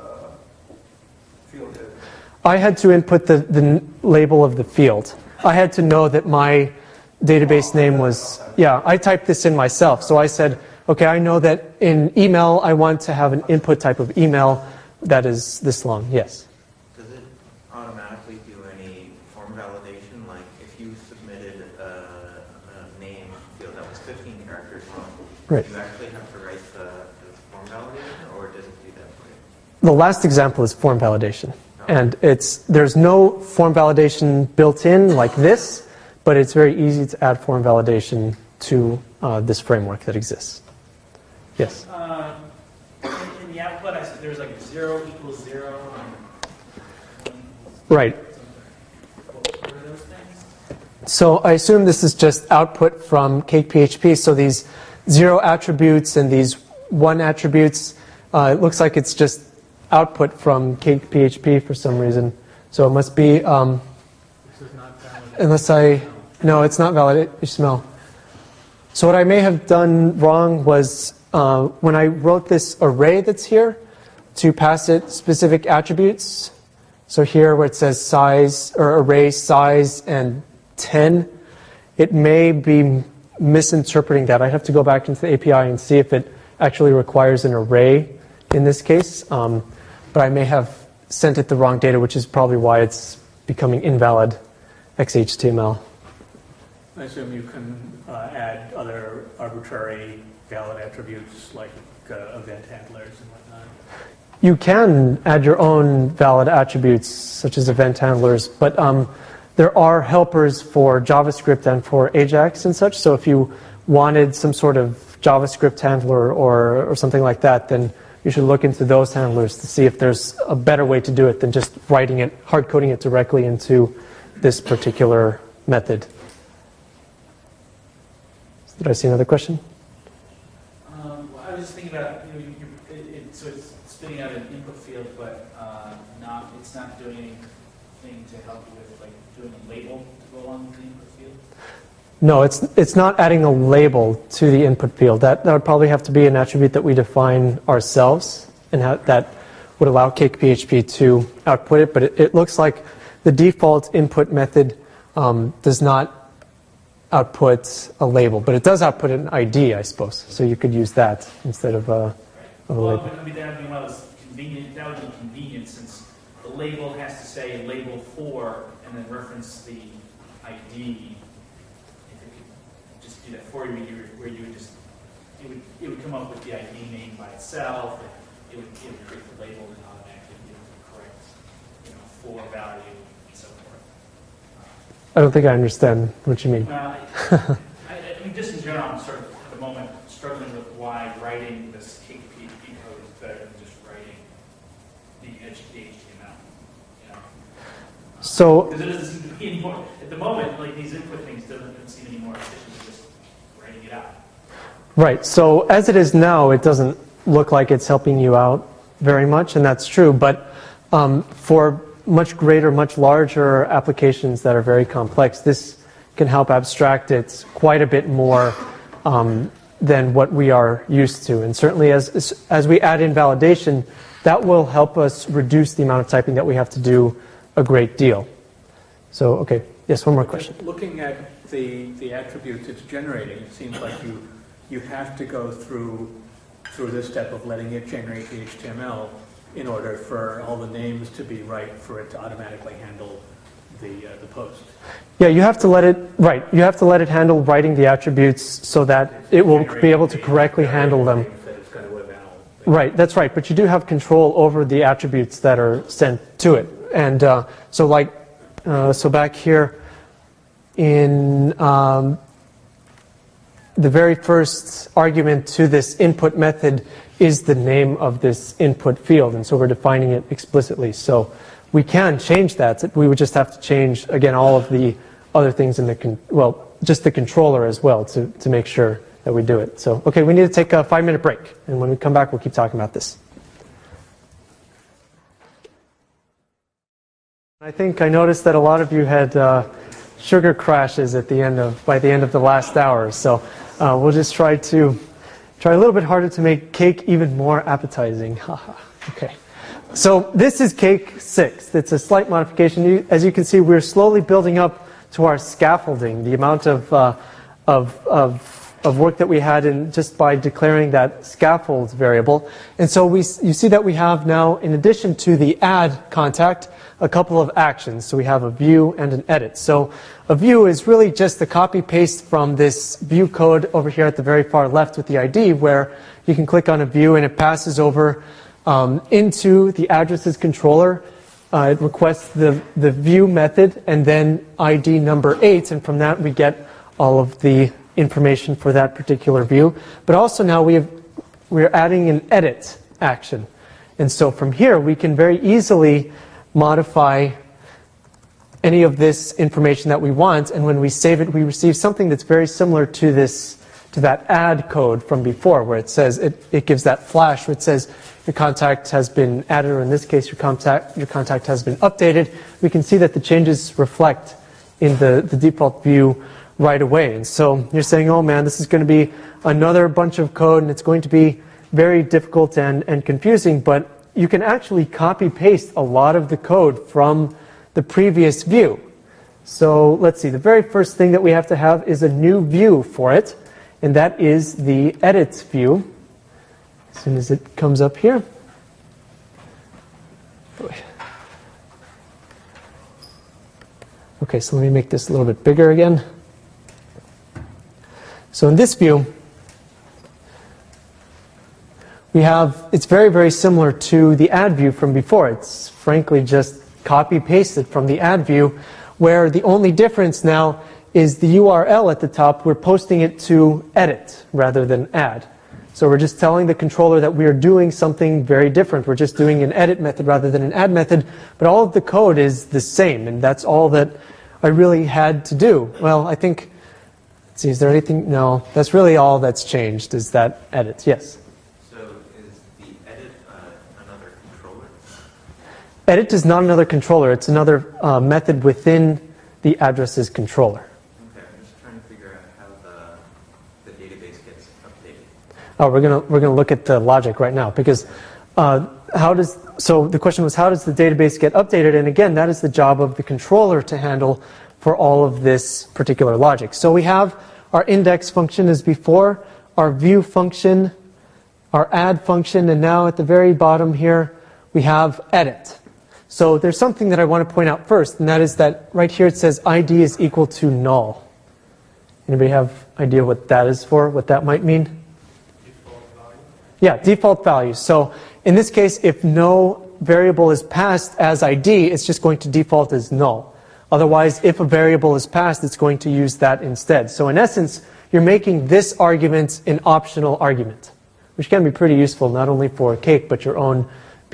field is? I had to input the label of the field. I had to know that my database name was, yeah, I typed this in myself. So I said, okay, I know that in email I want to have an input type of email that is this long. Yes? Does it automatically do any form validation? Like if you submitted a name field that was 15 characters long, Right. do you actually have to write the form validation, or does it do that for you? The last example is form validation. And there's no form validation built in like this, but it's very easy to add form validation to this framework that exists. Yes? In the output, I said there's like 0 equals 0. Right. What are those things? So I assume this is just output from CakePHP. So these 0 attributes and these 1 attributes, it looks like it's just output from CakePHP for some reason. So it must be, This is not valid. no, it's not valid HTML. So what I may have done wrong was when I wrote this array that's here to pass it specific attributes. So here where it says size or array size and 10, it may be misinterpreting that. I have to go back into the API and see if it actually requires an array in this case. But I may have sent it the wrong data, which is probably why it's becoming invalid XHTML. I assume you can add other arbitrary valid attributes like event handlers and whatnot. You can add your own valid attributes, such as event handlers, but there are helpers for JavaScript and for Ajax and such. So if you wanted some sort of JavaScript handler or something like that, then you should look into those handlers to see if there's a better way to do it than just writing it, hard coding it directly into this particular method. Did I see another question? I was just thinking about, so it's spitting out an input field, but it's not doing anything to help you with like doing a label to go along with the input field? No, it's not adding a label to the input field. That would probably have to be an attribute that we define ourselves, and that would allow CakePHP to output it. But it looks like the default input method does not output a label, but it does output an ID, I suppose. So you could use that instead of a label. Well, I mean, that would be one of those convenient. That would be convenient since the label has to say label for and then reference the ID. Just do that for you, where you would just it would come up with the ID name by itself. It would create the label and automatically give the correct, for value and so forth. I don't think I understand what you mean. Well, I mean, just in general, I'm sort of at the moment struggling with why writing this CakePHP code is better than just writing the HTML. So Because it doesn't seem to be anymore. At the moment, like these input things doesn't seem any more efficient than just writing it out. right. So as it is now, it doesn't look like it's helping you out very much, and that's true. But for much greater, much larger applications that are very complex, this can help abstract it quite a bit more than what we are used to. And certainly as we add in validation, that will help us reduce the amount of typing that we have to do a great deal. So, okay, yes, one more question. Looking at the attributes it's generating, it seems like you have to go through this step of letting it generate the HTML in order for all the names to be right for it to automatically handle the post. Yeah, you have to let it handle writing the attributes so that it will be able to correctly handle them. Right, that's right. But you do have control over the attributes that are sent to it. And so back here in the very first argument to this input method is the name of this input field. And so we're defining it explicitly. So we can change that. We would just have to change, again, all of the other things in just the controller as well to make sure that we do it. So, okay, we need to take a 5-minute break. And when we come back, we'll keep talking about this. I think I noticed that a lot of you had sugar crashes by the end of the last hour. So we'll just try a little bit harder to make cake even more appetizing. Okay. So this is cake 6. It's a slight modification. As you can see, we're slowly building up to our scaffolding, the amount of work that we had in just by declaring that scaffold variable. And so you see that we have now, in addition to the add contact, a couple of actions. So we have a view and an edit. So a view is really just the copy paste from this view code over here at the very far left with the ID, where you can click on a view and it passes over into the addresses controller. It requests the view method and then ID number 8, and from that we get all of the information for that particular view. But also now we're adding an edit action. And so from here we can very easily modify any of this information that we want, and when we save it we receive something that's very similar to that add code from before, where it says it gives that flash where it says your contact has been added, or in this case your contact has been updated. We can see that the changes reflect in the default view right away. And so you're saying, oh man, this is going to be another bunch of code and it's going to be very difficult and confusing, but you can actually copy paste a lot of the code from the previous view. So let's see, the very first thing that we have to have is a new view for it, and that is the edit view. As soon as it comes up here. Okay, so let me make this a little bit bigger again. So in this view, it's very, very similar to the add view from before. It's frankly just copy pasted from the add view, where the only difference now is the URL at the top. We're posting it to edit rather than add. So we're just telling the controller that we are doing something very different. We're just doing an edit method rather than an add method, but all of the code is the same, and that's all that I really had to do. Well, I think, let's see, is there anything? No, that's really all that's changed, is that edit. Yes? So is the edit another controller? Edit is not another controller. It's another method within the addresses controller. Okay, I'm just trying to figure out how the database gets updated. Oh, we're gonna look at the logic right now, because so the question was, how does the database get updated? And again, that is the job of the controller to handle for all of this particular logic. So we have our index function as before, our view function, our add function, and now at the very bottom here we have edit. So there's something that I want to point out first, and that is that right here it says ID is equal to null. Anybody have idea what that is for, what that might mean? Default value. Yeah, default value. So in this case, if no variable is passed as ID, it's just going to default as null. Otherwise, if a variable is passed, it's going to use that instead. So in essence, you're making this argument an optional argument, which can be pretty useful not only for Cake, but your own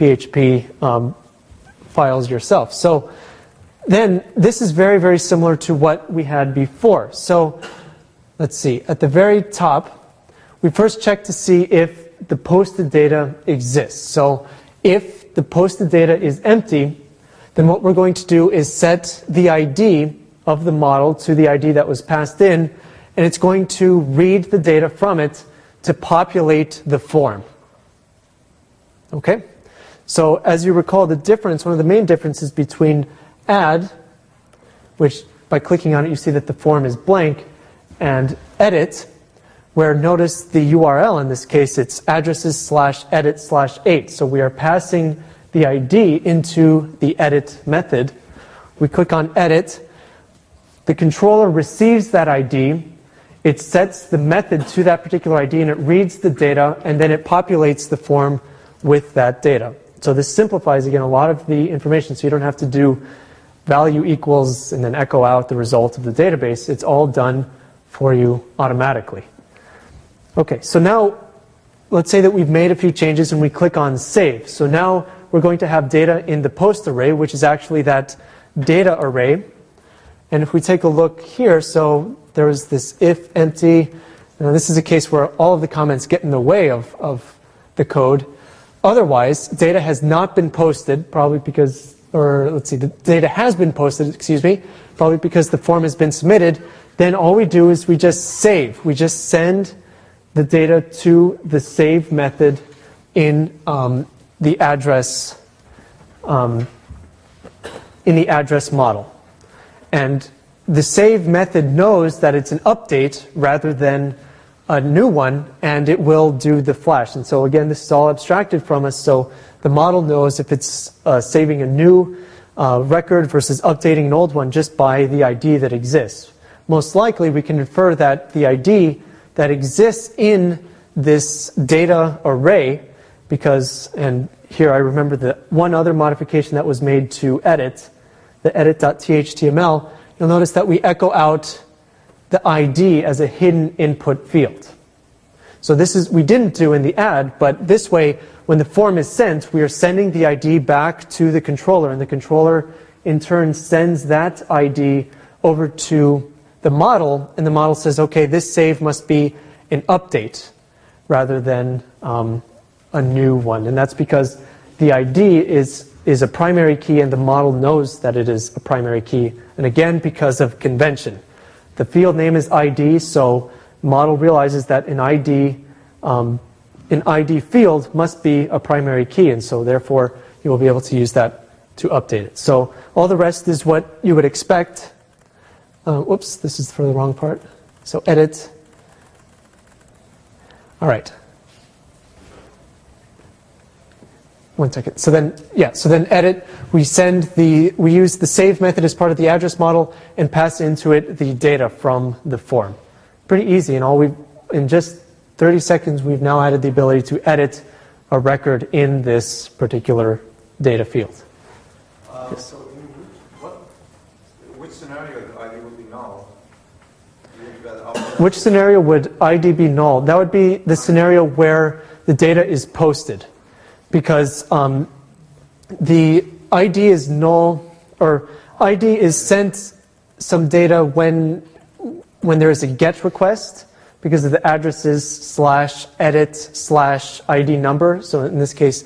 PHP files yourself. So then this is very, very similar to what we had before. So let's see, at the very top, we first check to see if the posted data exists. So if the posted data is empty, then what we're going to do is set the ID of the model to the ID that was passed in, and it's going to read the data from it to populate the form. Okay? So as you recall, the difference, one of the main differences between add, which by clicking on it you see that the form is blank, and edit, where notice the URL in this case, it's addresses/edit/8. So we are passing the ID into the edit method. We click on edit. The controller receives that ID. It sets the method to that particular ID and it reads the data, and then it populates the form with that data. So this simplifies, again, a lot of the information, so you don't have to do value equals and then echo out the result of the database. It's all done for you automatically. Okay, so now let's say that we've made a few changes and we click on save. So now we're going to have data in the post array, which is actually that data array. And if we take a look here, so there is this if empty. Now this is a case where all of the comments get in the way of the code. Otherwise, data has not been posted, probably because or let's see, the data has been posted, excuse me, probably because the form has been submitted, then all we do is we just save. We just send the data to the save method in the address model. And the save method knows that it's an update rather than a new one, and it will do the flash. And so again, this is all abstracted from us, so the model knows if it's saving a new record versus updating an old one just by the ID that exists. Most likely, we can infer that the ID that exists in this data array, because, and here I remember the one other modification that was made to edit, the edit.thtml, you'll notice that we echo out the ID as a hidden input field. So this is, we didn't do in the add, but this way, when the form is sent, we are sending the ID back to the controller, and the controller in turn sends that ID over to the model, and the model says, okay, this save must be an update rather than a new one. And that's because the ID is a primary key, and the model knows that it is a primary key. And again, because of convention. The field name is ID, so the model realizes that an ID field must be a primary key, and so therefore you will be able to use that to update it. So all the rest is what you would expect. Whoops, this is for the wrong part. So edit. All right. 1 second. So then edit. We use the save method as part of the address model and pass into it the data from the form. Pretty easy, and in just 30 seconds, we've now added the ability to edit a record in this particular data field. Yes. So which scenario the ID would be null? Which scenario would ID be null? That would be the scenario where the data is posted. Because the ID is null, or ID is sent some data when there is a GET request, because of the addresses /edit/ID number. So in this case,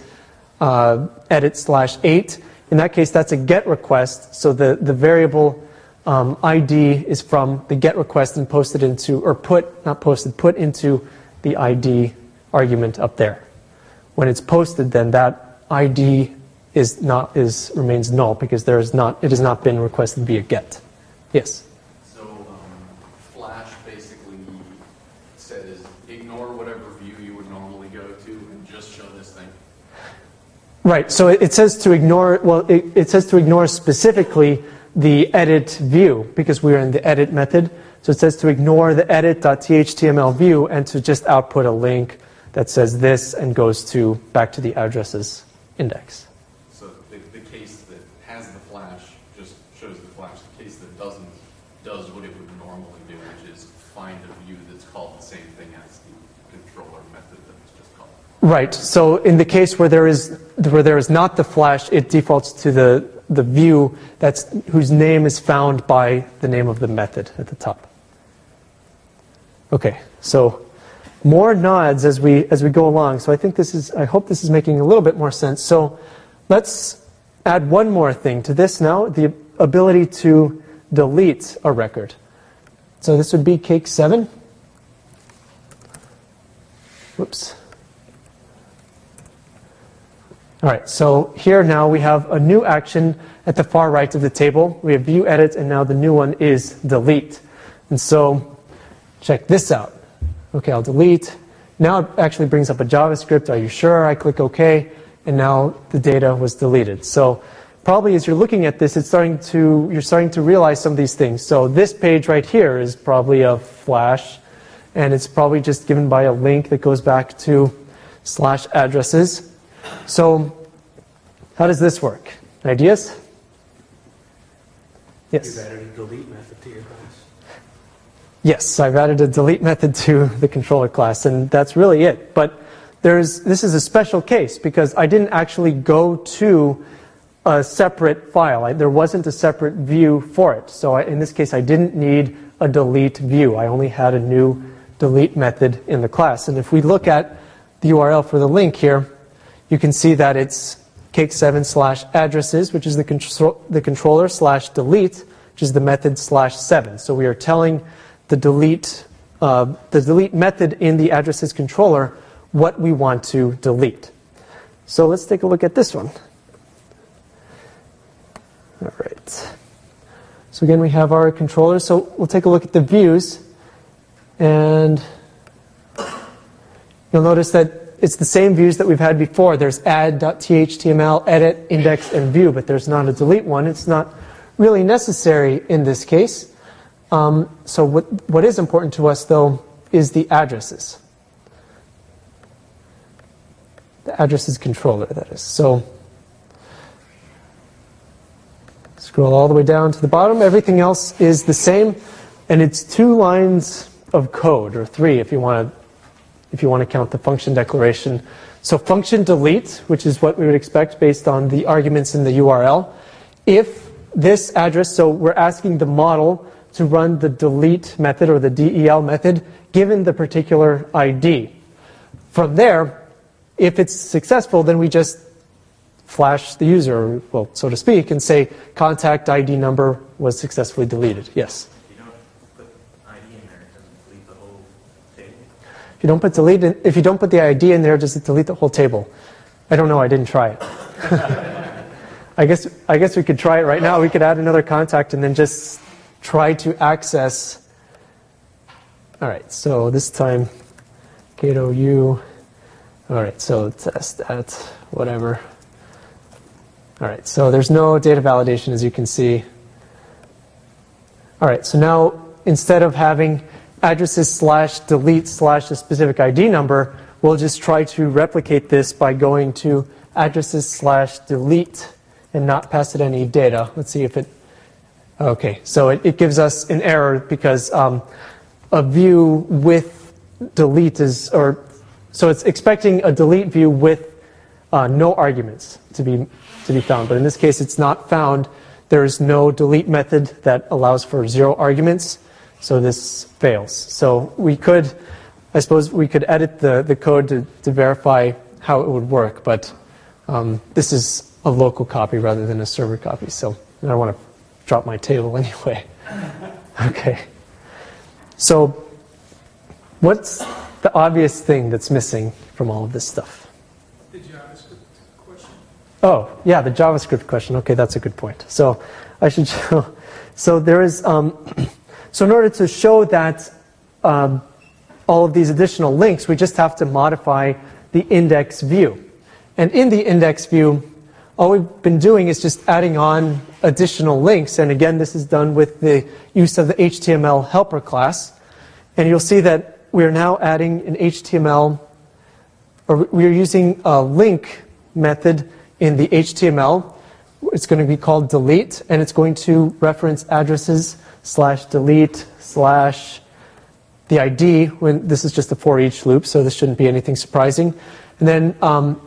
edit/8. In that case, that's a GET request. So the variable ID is from the GET request and posted into, or put into the ID argument up there. When it's posted, then that ID remains null because it has not been requested via GET. Yes. So Flash basically says ignore whatever view you would normally go to and just show this thing. Right. So it says to ignore. Well, it says to ignore specifically the edit view because we are in the edit method. So it says to ignore the edit.thtml view and to just output a link that says this and goes back to the addresses index. So the case that has the flash just shows the flash. The case that doesn't does what it would normally do, which is find a view that's called the same thing as the controller method that was just called. Right. So in the case where there is not the flash, it defaults to the view whose name is found by the name of the method at the top. Okay. So more nods as we go along. So I hope this is making a little bit more sense. So let's add one more thing to this now, the ability to delete a record. So this would be cake 7. Whoops. All right, so here now we have a new action at the far right of the table. We have view edit, and now the new one is delete. And so check this out. Okay, I'll delete. Now it actually brings up a JavaScript. Are you sure? I click OK, and now the data was deleted. So probably as you're looking at this, you're starting to realize some of these things. So this page right here is probably a flash, and it's probably just given by a link that goes back to /addresses. So how does this work? Ideas? Yes? You've added a delete method to your class. Yes, I've added a delete method to the controller class, and that's really it. But this is a special case because I didn't actually go to a separate file. There wasn't a separate view for it. So in this case, I didn't need a delete view. I only had a new delete method in the class. And if we look at the URL for the link here, you can see that it's cake7/addresses, which is the controller /delete, which is the method /7. So we are telling the delete method in the addresses controller what we want to delete. So let's take a look at this one. All right. So again, we have our controller. So we'll take a look at the views, and you'll notice that it's the same views that we've had before. There's add.thtml, edit, index, and view, but there's not a delete one. It's not really necessary in this case. So what is important to us, though, is the addresses. The addresses controller, that is. So scroll all the way down to the bottom. Everything else is the same, and it's 2 lines of code, or 3 if you want to count the function declaration. So function delete, which is what we would expect based on the arguments in the URL. If this address, so we're asking the model to run the delete method or the del method given the particular ID. From there, if it's successful, then we just flash the user, well, so to speak, and say contact ID number was successfully deleted. Yes? If you don't put ID in there, it doesn't delete the whole table? If you don't put the ID in there, does it delete the whole table? I don't know. I didn't try it. I guess we could try it right now. We could add another contact and then just try to access. All right. So this time, Kato U. All right. So test at whatever. All right. So there's no data validation, as you can see. All right. So now instead of having addresses /delete / a specific ID number, we'll just try to replicate this by going to addresses /delete and not pass it any data. Let's see if it, okay, so it gives us an error because a view with delete is, or so it's expecting a delete view with no arguments to be found. But in this case, it's not found. There's no delete method that allows for 0 arguments. So this fails. So we could, I suppose we could edit the code to verify how it would work, but this is a local copy rather than a server copy. So I don't want to drop my table anyway. Okay. So what's the obvious thing that's missing from all of this stuff? The JavaScript question. Oh, yeah, the JavaScript question. Okay, that's a good point. So I should show. So there is. So in order to show that all of these additional links, we just have to modify the index view. And in the index view, all we've been doing is just adding on additional links. And again, this is done with the use of the HTML helper class. And you'll see that we're now adding an HTML, or we're using a link method in the HTML. It's going to be called delete, and it's going to reference addresses /delete / the ID, when this is just a for each loop, so this shouldn't be anything surprising. And then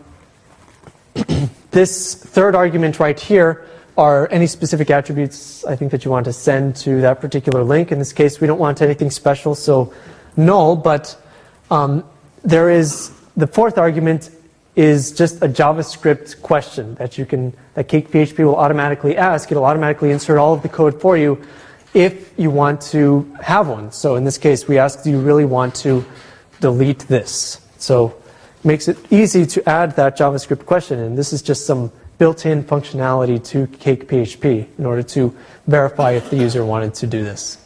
this third argument right here are any specific attributes I think that you want to send to that particular link. In this case, we don't want anything special, so null, but there is the fourth argument is just a JavaScript question that CakePHP will automatically ask. It'll automatically insert all of the code for you if you want to have one. So in this case, we ask, do you really want to delete this? So it makes it easy to add that JavaScript question. And this is just some built-in functionality to CakePHP in order to verify if the user wanted to do this.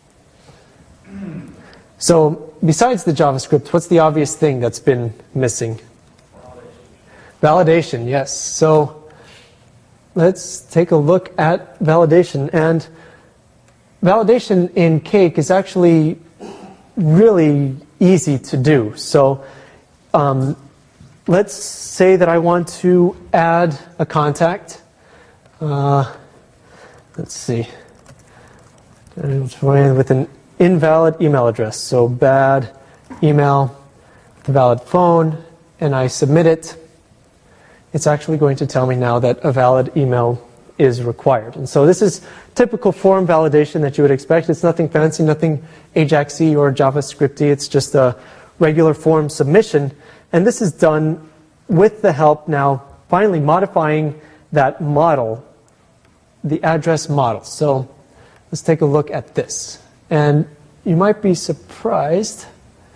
So besides the JavaScript, what's the obvious thing that's been missing? Validation, yes. So let's take a look at validation. And validation in Cake is actually really easy to do. So let's say that I want to add a contact. Let's see. With an invalid email address. So bad email, the valid phone, and I submit it. It's actually going to tell me now that a valid email is required. And so this is typical form validation that you would expect. It's nothing fancy, nothing Ajax-y or JavaScript-y. It's just a regular form submission. And this is done with the help now finally modifying that model, the address model. So let's take a look at this. And you might be surprised,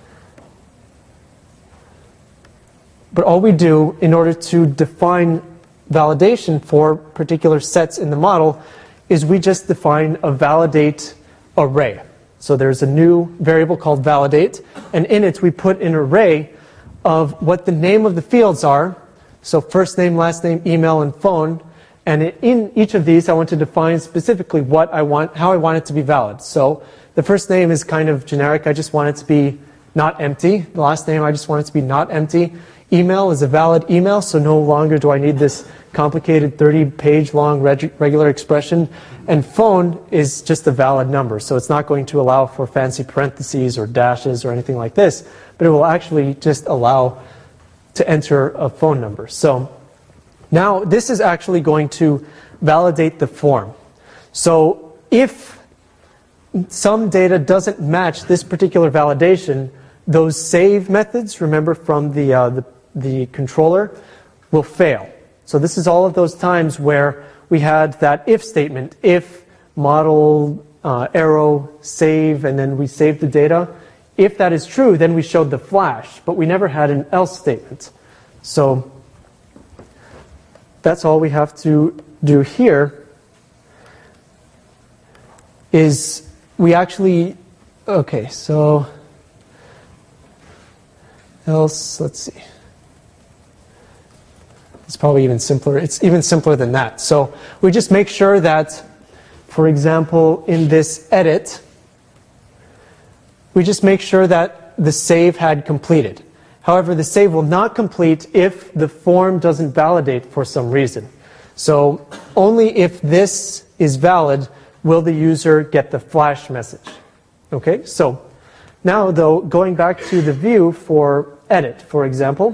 but all we do in order to define validation for particular sets in the model is we just define a validate array. So there's a new variable called validate, and in it we put an array of what the name of the fields are. So first name, last name, email, and phone. And in each of these, I want to define specifically what I want, how I want it to be valid. So the first name is kind of generic. I just want it to be not empty. The last name, I just want it to be not empty. Email is a valid email, so no longer do I need this complicated 30-page long regular expression. And phone is just a valid number, so it's not going to allow for fancy parentheses or dashes or anything like this, but it will actually just allow to enter a phone number. So now this is actually going to validate the form. So if some data doesn't match this particular validation, those save methods, remember from the controller, will fail. So this is all of those times where we had that if statement, if model arrow save, and then we saved the data. If that is true, then we showed the flash, but we never had an else statement. So that's all we have to do here is we actually, okay, so else, let's see. It's probably even simpler. It's even simpler than that. So we just make sure that, for example, in this edit, we just make sure that the save had completed. However, the save will not complete if the form doesn't validate for some reason. So only if this is valid will the user get the flash message. Okay, so now though, going back to the view for edit, for example,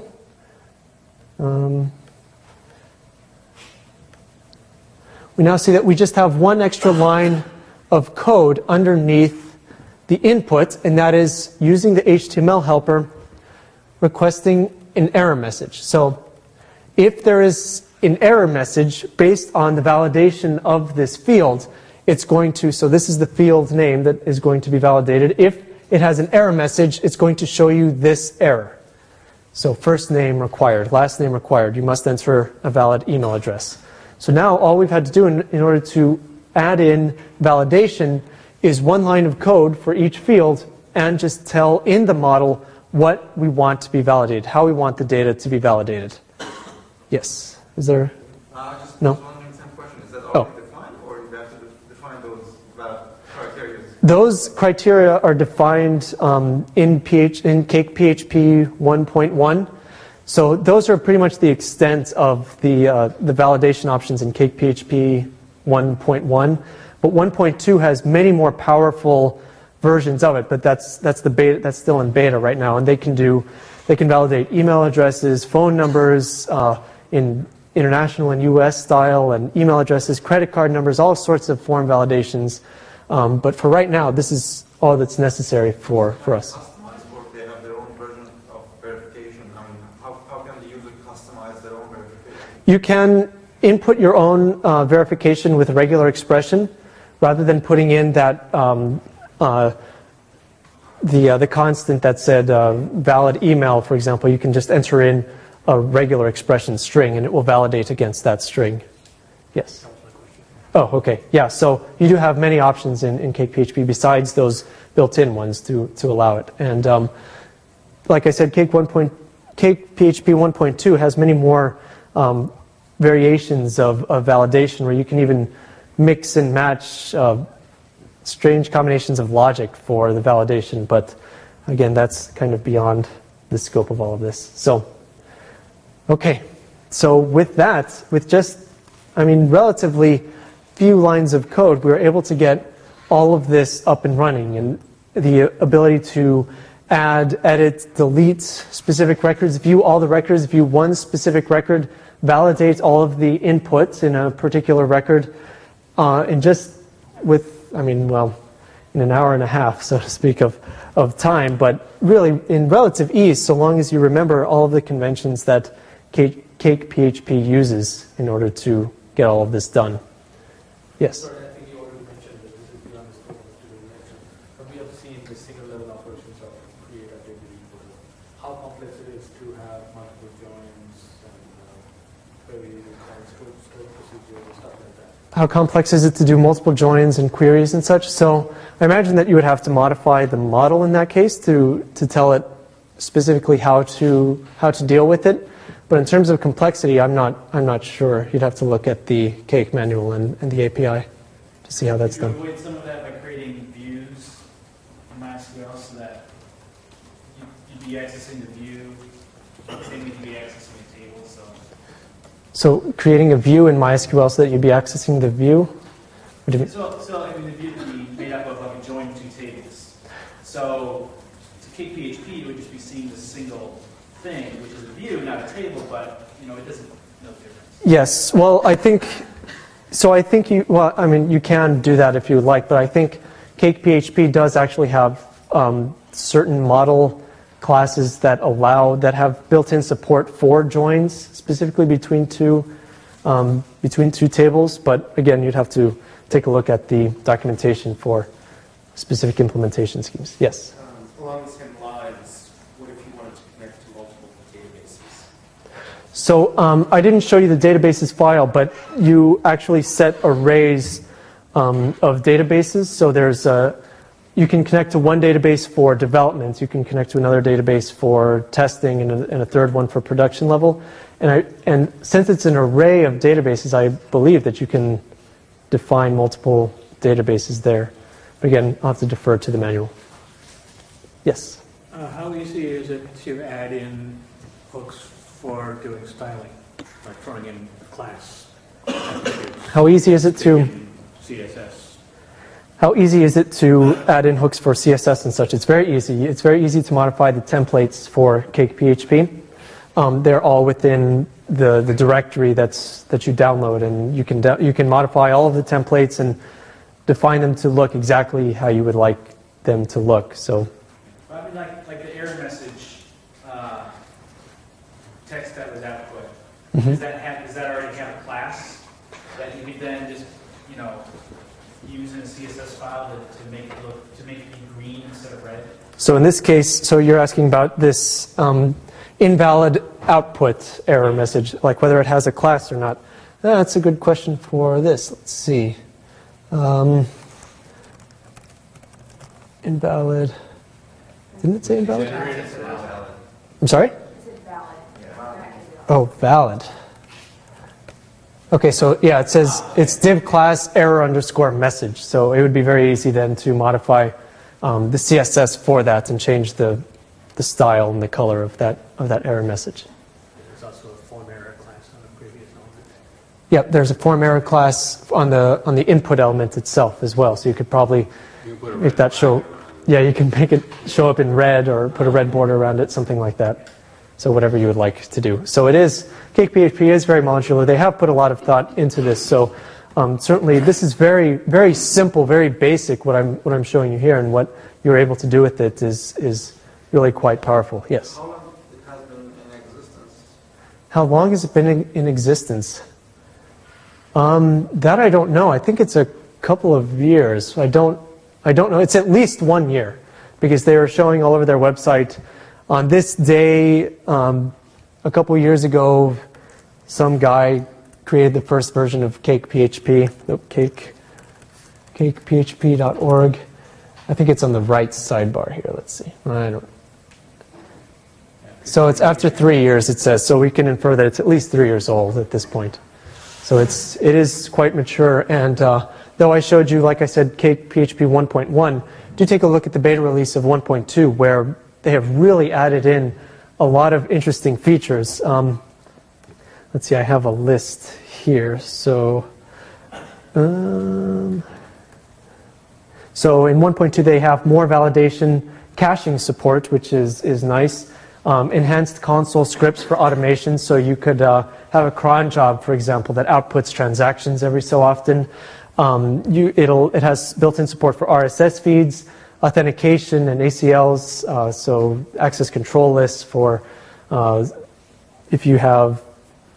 we now see that we just have one extra line of code underneath the input, and that is using the HTML helper requesting an error message. So if there is an error message based on the validation of this field, it's going to, so this is the field name that is going to be validated. If it has an error message, it's going to show you this error. So first name required, last name required. You must enter a valid email address. So now all we've had to do in order to add in validation is one line of code for each field and just tell in the model what we want to be validated, how we want the data to be validated. Yes? Is there? Just no? one simple question. Is that already defined, or you have to define those criteria? Those criteria are defined in Cake PHP 1.1. So those are pretty much the extent of the validation options in Cake PHP 1.1. But 1.2 has many more powerful versions of it, but that's the beta. That's still in beta right now, and they can validate email addresses, phone numbers in international and U.S. style, and email addresses, credit card numbers, all sorts of form validations. But for right now, this is all that's necessary for us. They have their own version of verification. I mean, how can the user customize their own verification? You can input your own verification with a regular expression, rather than putting in that the constant that said valid email, for example. You can just enter in a regular expression string, and it will validate against that string. Yes. Oh, okay. Yeah. So you do have many options in Cake PHP besides those built-in ones to allow it. And like I said, Cake PHP 1.2 has many more variations of validation, where you can even mix and match strange combinations of logic for the validation. But again, that's kind of beyond the scope of all of this. So, okay. So with that, with just, relatively few lines of code, we were able to get all of this up and running, and the ability to add, edit, delete specific records, view all the records, view one specific record, validate all of the inputs in a particular record, and just with, in an hour and a half, so to speak, of time, but really in relative ease, so long as you remember all of the conventions that Cake PHP uses in order to get all of this done. Yes? Sorry, I think you already mentioned that this is beyond the scope of today's lecture. But we have seen the single level operations of create, update, delete, whatever. How complex it is to have multiple joins and queries and stored procedures and stuff like that. How complex is it to do multiple joins and queries and such? So I imagine that you would have to modify the model in that case to tell it specifically how to deal with it. But in terms of complexity, I'm not sure. You'd have to look at the Cake manual and the API to see how that's Could you done. avoid some of that by creating views in MySQL so that you'd be accessing the view, same you'd be accessing the table, So creating a view in MySQL so that you'd be accessing the view? What do you mean? So I mean, the view would be made up of like a join two tables. So to Cake PHP, it would just be seeing the single thing, which is a view, not a table, but it doesn't no difference. Yes. Well, I think you. Well, I mean, you can do that if you would like, but I think Cake PHP does actually have certain model classes that have built-in support for joins, specifically between two tables. But again, you'd have to take a look at the documentation for specific implementation schemes. Yes. Along the same lines, what if you wanted to connect to multiple databases? So I didn't show you the databases file, but you actually set arrays of databases. So you can connect to one database for development, you can connect to another database for testing, and a third one for production level. And since it's an array of databases, I believe that you can define multiple databases there. But again, I'll have to defer to the manual. Yes? How easy is it to add in hooks for doing styling, like throwing in class attributes? How easy is it to... CSS. How easy is it to add in hooks for CSS and such? It's very easy. It's very easy to modify the templates for Cake PHP. They're all within the directory that you download, and you can modify all of the templates and define them to look exactly how you would like them to look. So, I mean, like the error message text that was output. Mm-hmm. Does that already have a class that you could then just use in a CSS file to make it be green instead of red? So in this case, you're asking about this invalid output error message, like whether it has a class or not. That's a good question for this. Let's see. Invalid. Didn't it say invalid? I'm sorry? Oh, valid. Okay, so yeah, it says it's div class error underscore message. So it would be very easy then to modify the CSS for that and change the style and the color of that error message. There's also a form error class on the previous element. Yep, there's a form error class on the input element itself as well. So you could probably make that show. Yeah, you can make it show up in red or put a red border around it, something like that. So whatever you would like to do. So Cake PHP is very modular. They have put a lot of thought into this. So certainly this is very, very simple, very basic. What I'm showing you here, and what you're able to do with it is really quite powerful. Yes. How long it has been in existence? How long has it been in existence? That I don't know. I think it's a couple of years. I don't know. It's at least 1 year, because they were showing all over their website. On this day, a couple years ago, some guy created the first version of Cake PHP. cakephp.org. I think it's on the right sidebar here. Let's see. So it's after 3 years, it says. So we can infer that it's at least 3 years old at this point. So it is quite mature. And though I showed you, like I said, Cake PHP 1.1, do take a look at the beta release of 1.2, where they have really added in a lot of interesting features. Let's see, I have a list here. So in 1.2 they have more validation caching support, which is nice. Enhanced console scripts for automation, so you could have a cron job, for example, that outputs transactions every so often. It has built-in support for RSS feeds, authentication and ACLs, so access control lists for if you have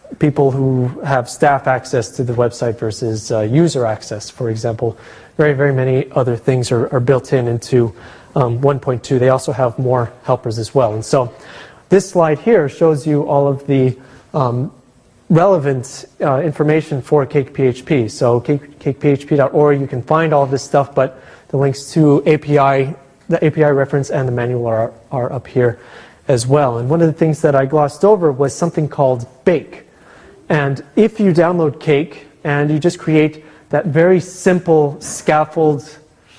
people who have staff access to the website versus user access, for example. Very, very many other things are built into 1.2. They also have more helpers as well. And so this slide here shows you all of the relevant information for CakePHP. So cakephp.org, you can find all of this stuff, but the links to the API reference and the manual are up here as well. And one of the things that I glossed over was something called Bake. And if you download Cake and you just create that very simple scaffold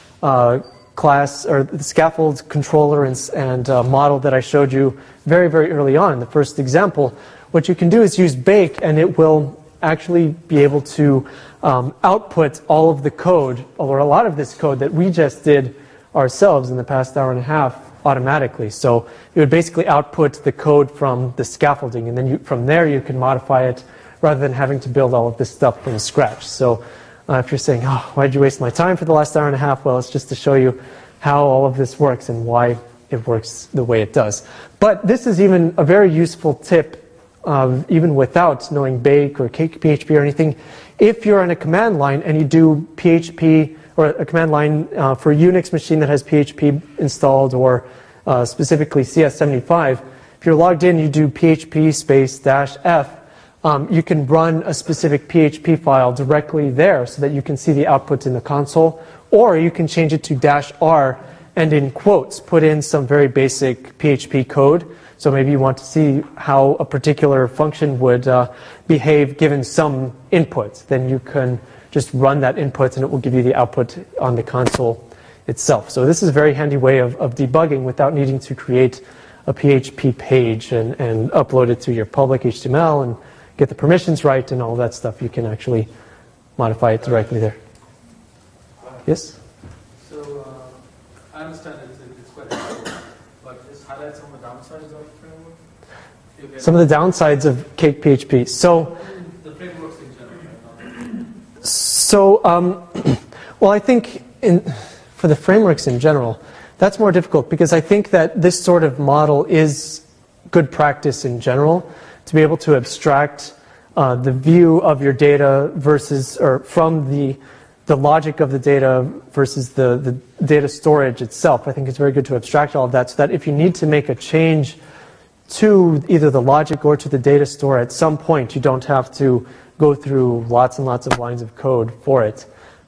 class, or the scaffold controller and model that I showed you very, very early on in the first example, what you can do is use Bake, and it will actually be able to output all of the code, or a lot of this code that we just did ourselves in the past hour and a half automatically. So it would basically output the code from the scaffolding, and then from there you can modify it rather than having to build all of this stuff from scratch. So if you're saying, oh, why did you waste my time for the last hour and a half? Well, it's just to show you how all of this works and why it works the way it does. But this is even a very useful tip, even without knowing Bake or CakePHP or anything. If you're on a command line and you do PHP, or a command line for a Unix machine that has PHP installed, or specifically CS75, if you're logged in, you do PHP space -f, you can run a specific PHP file directly there so that you can see the output in the console, or you can change it to -r and in quotes put in some very basic PHP code. So maybe you want to see how a particular function would behave given some input. Then you can just run that input and it will give you the output on the console itself. So this is a very handy way of debugging without needing to create a PHP page and upload it to your public HTML and get the permissions right and all that stuff. You can actually modify it directly there. Yes? So I understand it's quite helpful, but just highlight some of the downsides of the framework. Some of the downsides of CakePHP. So the frameworks in general. So, well, I think for the frameworks in general, that's more difficult because I think that this sort of model is good practice in general, to be able to abstract the view of your data versus, or from the logic of the data versus the data storage itself. I think it's very good to abstract all of that so that if you need to make a change to either the logic or to the data store at some point, you don't have to go through lots and lots of lines of code for it.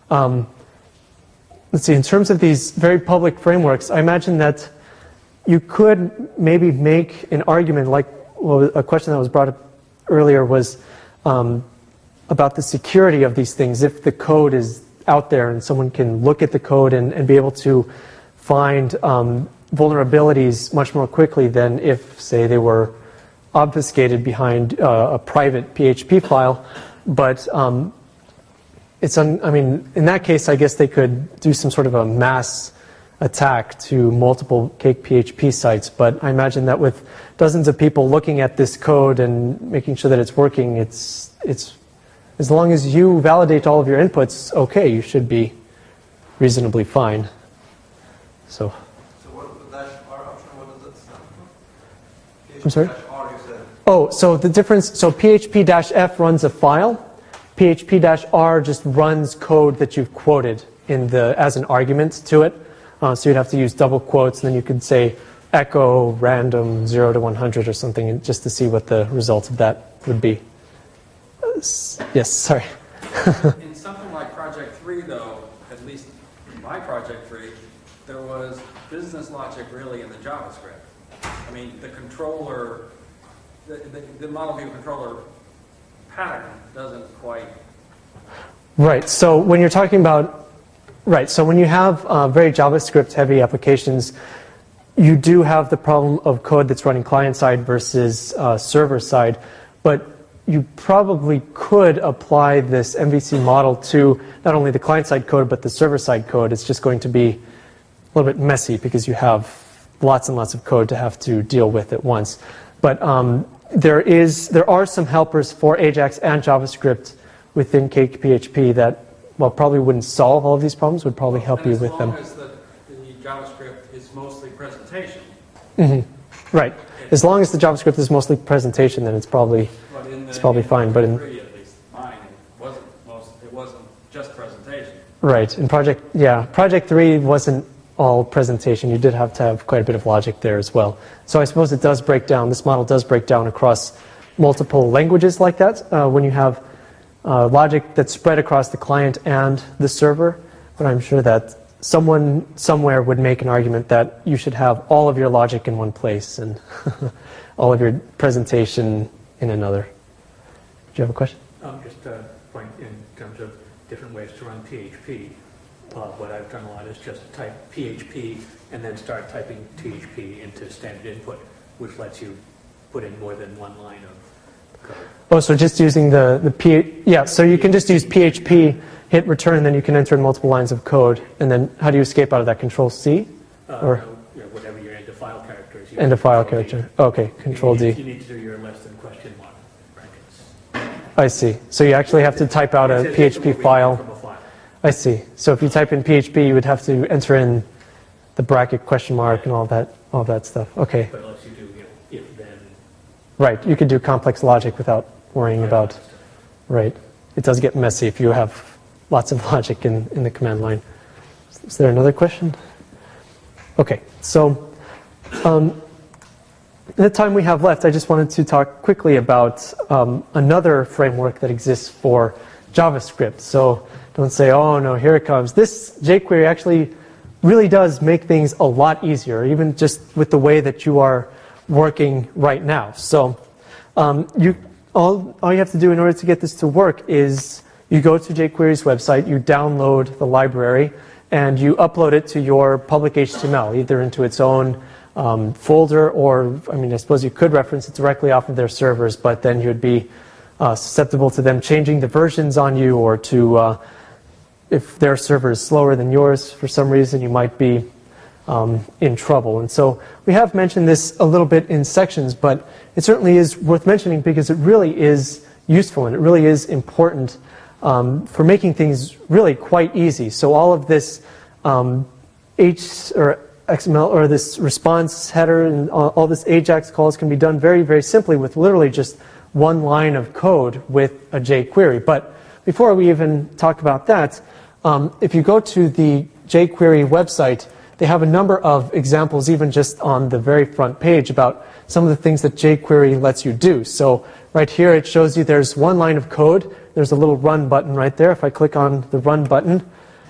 Let's see, in terms of these very public frameworks, I imagine that you could maybe make an argument, like a question that was brought up earlier was about the security of these things. If the code is out there and someone can look at the code and be able to find vulnerabilities much more quickly than if, say, they were obfuscated behind a private PHP file, but I mean, in that case, I guess they could do some sort of a mass attack to multiple CakePHP sites. But I imagine that with dozens of people looking at this code and making sure that it's working, it's as long as you validate all of your inputs, okay, you should be reasonably fine. So what the -r option, what does that stand for? I'm sorry? -r, you said. Oh, so the difference, so PHP-F runs a file. PHP-R just runs code that you've quoted as an argument to it. So you'd have to use double quotes, and then you could say echo random 0 to 100 or something, just to see what the result of that would be. Yes, sorry. In something like Project 3, though, at least in my Project 3, there was business logic really in the JavaScript. I mean, the controller, the model view controller pattern doesn't quite. Right. So when you're talking about, so when you have very JavaScript-heavy applications, you do have the problem of code that's running client-side versus server-side, but you probably could apply this MVC model to not only the client-side code, but the server-side code. It's just going to be a little bit messy because you have lots and lots of code to have to deal with at once. But there are some helpers for Ajax and JavaScript within CakePHP that, well, probably wouldn't solve all of these problems, would probably help you with them. As long as the JavaScript is mostly presentation. Mm-hmm. Right. As long as the JavaScript is mostly presentation, then it's probably fine. But in Project 3, at least mine, it wasn't just presentation. right, in Project 3 wasn't all presentation. You did have to have quite a bit of logic there as well. So I suppose it does break down. This model does break down across multiple languages like that when you have logic that's spread across the client and the server. But I'm sure that someone somewhere would make an argument that you should have all of your logic in one place and all of your presentation in another. Do you have a question? Just a point in terms of different ways to run PHP. What I've done a lot is just type PHP and then start typing THP into standard input, which lets you put in more than one line of code. Oh, so just using so you can just use PHP, hit return, and then you can enter in multiple lines of code. And then how do you escape out of that? Control C? Or whatever your end of file character is. End of file character. Okay, Control D. You need to do your less than question mark brackets. I see. So you actually have to type out a PHP file. I see. So if you type in PHP, you would have to enter in the bracket, question mark, and all that stuff. Okay. But unless you do if then. Right. You could do complex logic without worrying about. Right. It does get messy if you have lots of logic in the command line. Is there another question? Okay. So in the time we have left, I just wanted to talk quickly about another framework that exists for JavaScript. So don't say, oh no, here it comes. This jQuery actually really does make things a lot easier, even just with the way that you are working right now. So all you have to do in order to get this to work is you go to jQuery's website, you download the library, and you upload it to your public HTML, either into its own folder or, I suppose you could reference it directly off of their servers, but then you'd be susceptible to them changing the versions on you, or to, if their server is slower than yours for some reason, you might be in trouble. And so we have mentioned this a little bit in sections, but it certainly is worth mentioning because it really is useful and it really is important for making things really quite easy. So all of this XML or this response header and all this AJAX calls can be done very, very simply with literally just one line of code with a jQuery. But before we even talk about that, if you go to the jQuery website, they have a number of examples, even just on the very front page, about some of the things that jQuery lets you do. So right here it shows you there's one line of code. There's a little run button right there. If I click on the run button,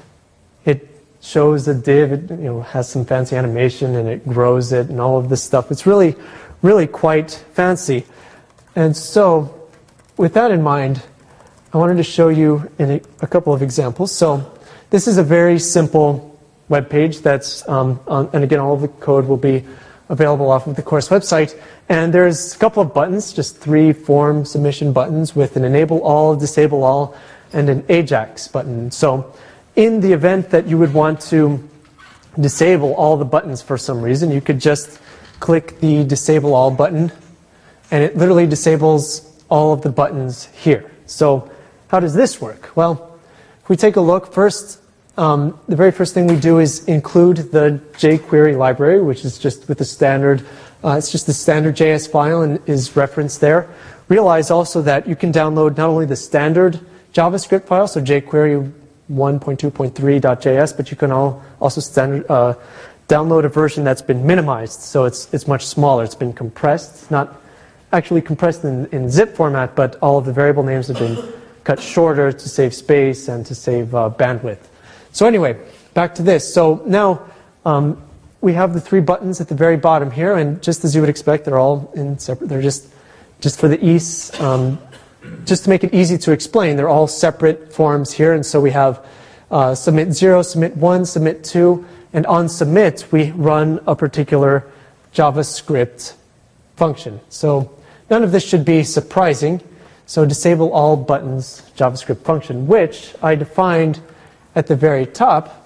it shows a div. It has some fancy animation and it grows it and all of this stuff. It's really, really quite fancy. And so with that in mind, I wanted to show you in a couple of examples. So this is a very simple web page that's, and again, all of the code will be available off of the course website. And there's a couple of buttons, just 3 form submission buttons with an enable all, disable all, and an AJAX button. So in the event that you would want to disable all the buttons for some reason, you could just click the disable all button, and it literally disables all of the buttons here. So how does this work? Well, if we take a look first, the very first thing we do is include the jQuery library, which is just with the standard, it's just the standard JS file and is referenced there. Realize also that you can download not only the standard JavaScript file, so jQuery 1.2.3.js, but you can also download a version that's been minimized, so it's much smaller. It's been compressed. It's not actually compressed in zip format, but all of the variable names have been cut shorter to save space and to save bandwidth. So anyway, back to this. So now we have the 3 buttons at the very bottom here, and just as you would expect, they're all in separate. They're just for the ease, just to make it easy to explain. They're all separate forms here, and so we have submit 0, submit 1, submit 2, and on submit we run a particular JavaScript function. So none of this should be surprising. So disable all buttons JavaScript function, which I defined at the very top.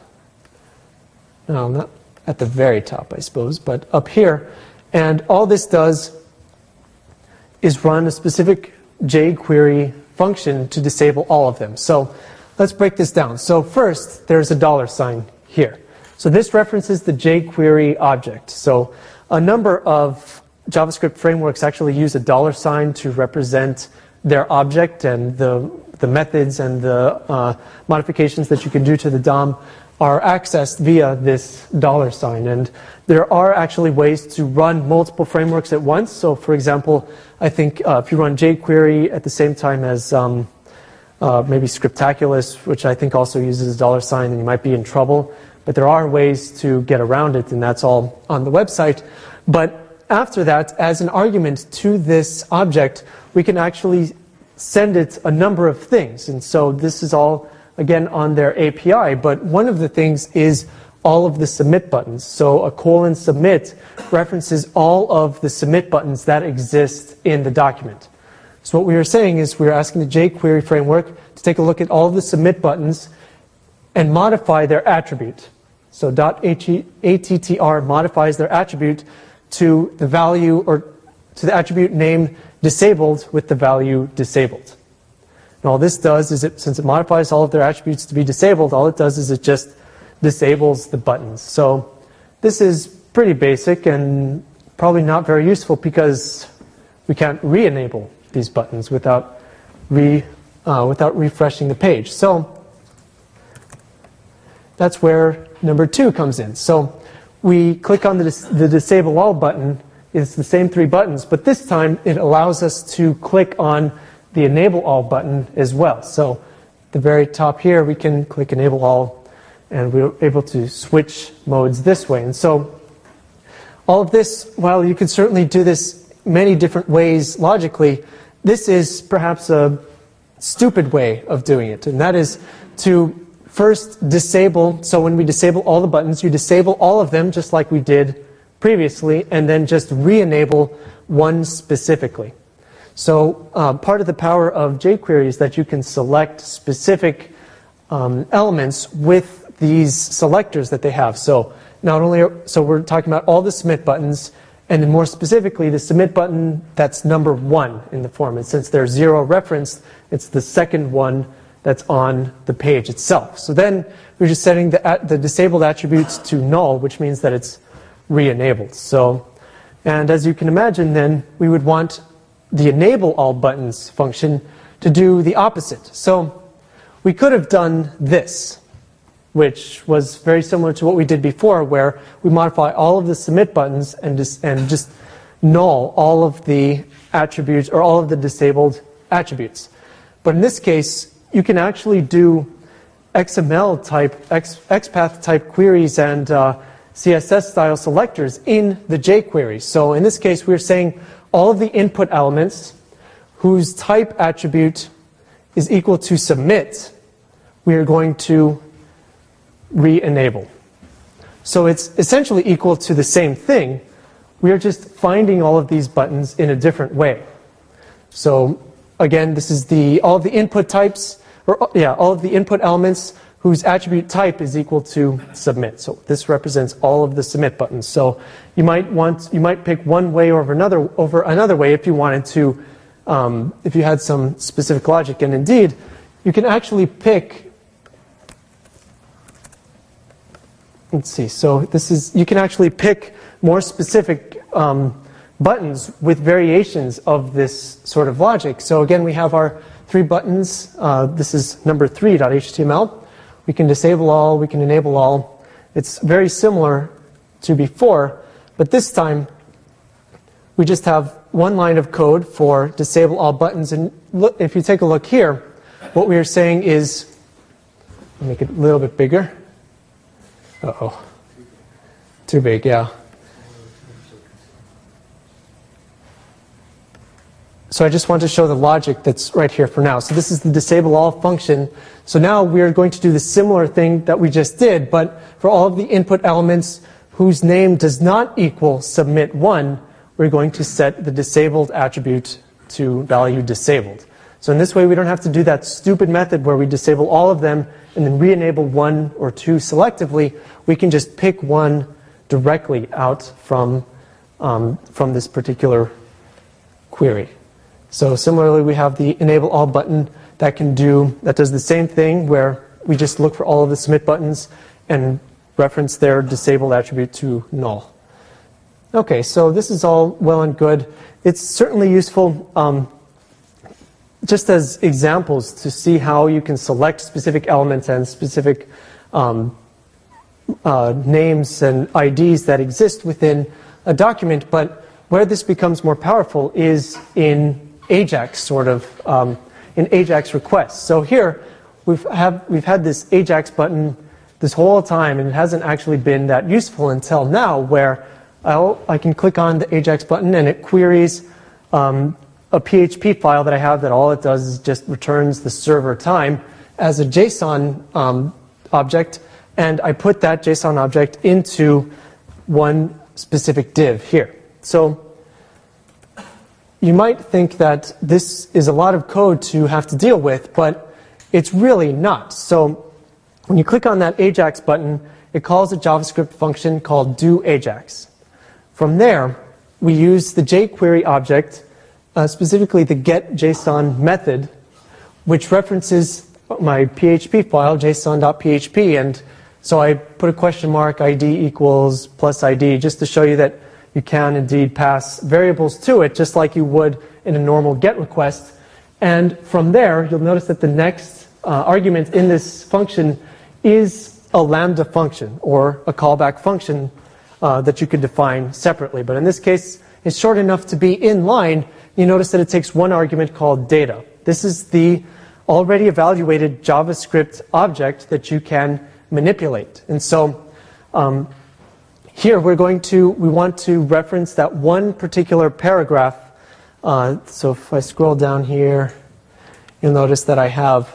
No, not at the very top, I suppose, but up here. And all this does is run a specific jQuery function to disable all of them. So let's break this down. So first, there's a $sign here. So this references the jQuery object. So a number of JavaScript frameworks actually use a $ to represent their object, and the methods and the modifications that you can do to the DOM are accessed via this $. And there are actually ways to run multiple frameworks at once. So for example, I think if you run jQuery at the same time as maybe Scriptaculous, which I think also uses a $, then you might be in trouble. But there are ways to get around it, and that's all on the website. But after that, as an argument to this object, we can actually send it a number of things. And so this is all, again, on their API. But one of the things is all of the submit buttons. So a : submit references all of the submit buttons that exist in the document. So what we are saying is we're asking the jQuery framework to take a look at all of the submit buttons and modify their attribute. So .attr modifies their attribute to the value, or to the attribute name disabled with the value disabled. And all this does is, since it modifies all of their attributes to be disabled, all it does is it just disables the buttons. So this is pretty basic and probably not very useful because we can't re-enable these buttons without refreshing the page. So that's where number 2 comes in. So we click on the Disable All button. It's the same 3 buttons, but this time it allows us to click on the Enable All button as well. So at the very top here, we can click Enable All, and we're able to switch modes this way. And so all of this, while you can certainly do this many different ways logically, this is perhaps a stupid way of doing it, and that is to first disable. So when we disable all the buttons, you disable all of them just like we did previously, and then just re-enable one specifically. So part of the power of jQuery is that you can select specific elements with these selectors that they have. So not only so we're talking about all the submit buttons, and then more specifically the submit button that's number 1 in the form. And since there's 0 referenced, it's the second one that's on the page itself. So then we're just setting the disabled attributes to null, which means that it's re-enabled. So, and as you can imagine, then we would want the Enable All buttons function to do the opposite. So we could have done this, which was very similar to what we did before, where we modify all of the submit buttons and just null all of the attributes, or all of the disabled attributes. But in this case, you can actually do XML type, XPath type queries and CSS style selectors in the jQuery. So in this case, we're saying all of the input elements whose type attribute is equal to submit, we are going to re-enable. So it's essentially equal to the same thing. We are just finding all of these buttons in a different way. So again, this is all of the input types, all of the input elements whose attribute type is equal to submit. So this represents all of the submit buttons. So you might pick one way over another way if you wanted to, if you had some specific logic. And indeed, you can actually pick. Let's see. So you can actually pick more specific buttons with variations of this sort of logic. So again, we have our 3 buttons. This is number 3.html. We can disable all, we can enable all. It's very similar to before, but this time we just have one line of code for disable all buttons. And look, if you take a look here, what we are saying is, make it a little bit bigger. Uh-oh. Too big, yeah. So I just want to show the logic that's right here for now. So this is the disable all function. So now we're going to do the similar thing that we just did, but for all of the input elements whose name does not equal submit1, we're going to set the disabled attribute to value disabled. So in this way, we don't have to do that stupid method where we disable all of them and then re-enable 1 or 2 selectively. We can just pick one directly out from this particular query. So similarly, we have the Enable All button that does the same thing, where we just look for all of the submit buttons and reference their disabled attribute to null. Okay, so this is all well and good. It's certainly useful just as examples to see how you can select specific elements and specific names and IDs that exist within a document, but where this becomes more powerful is in AJAX, sort of, in AJAX requests. So here, we've had this AJAX button this whole time, and it hasn't actually been that useful until now, where I can click on the AJAX button and it queries a PHP file that I have that all it does is just returns the server time as a JSON object, and I put that JSON object into one specific div here. So you might think that this is a lot of code to have to deal with, but it's really not. So when you click on that AJAX button, it calls a JavaScript function called doAJAX. From there, we use the jQuery object, specifically the getJSON method, which references my PHP file, json.php, and so I put a question mark, ID equals plus ID, just to show you that you can indeed pass variables to it, just like you would in a normal GET request. And from there, you'll notice that the next argument in this function is a Lambda function, or a callback function that you could define separately. But in this case, it's short enough to be in line. You notice that it takes one argument called data. This is the already evaluated JavaScript object that you can manipulate. And so here we want to reference that one particular paragraph. So if I scroll down here, you'll notice that I have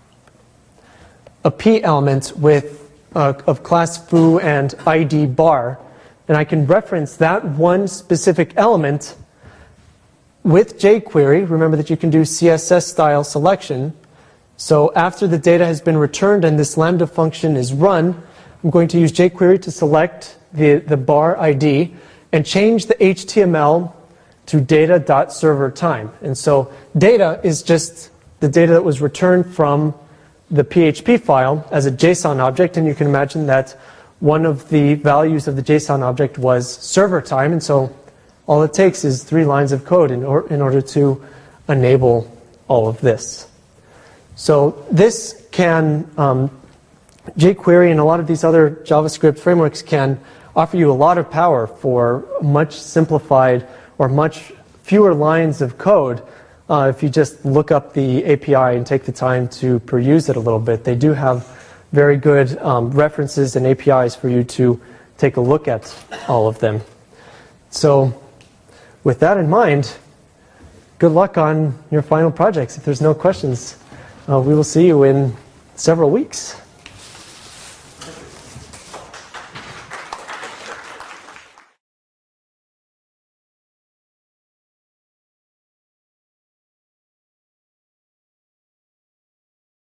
a P element of class foo and ID bar, and I can reference that one specific element with jQuery. Remember that you can do CSS style selection. So after the data has been returned and this Lambda function is run, I'm going to use jQuery to select the bar ID and change the HTML to data.serverTime. And so data is just the data that was returned from the PHP file as a JSON object, and you can imagine that one of the values of the JSON object was server time, and so all it takes is 3 lines of code in order to enable all of this. So this can, jQuery and a lot of these other JavaScript frameworks can offer you a lot of power for much simplified or much fewer lines of code. If you just look up the API and take the time to peruse it a little bit, they do have very good references and APIs for you to take a look at all of them. So with that in mind, good luck on your final projects. If there's no questions, we will see you in several weeks.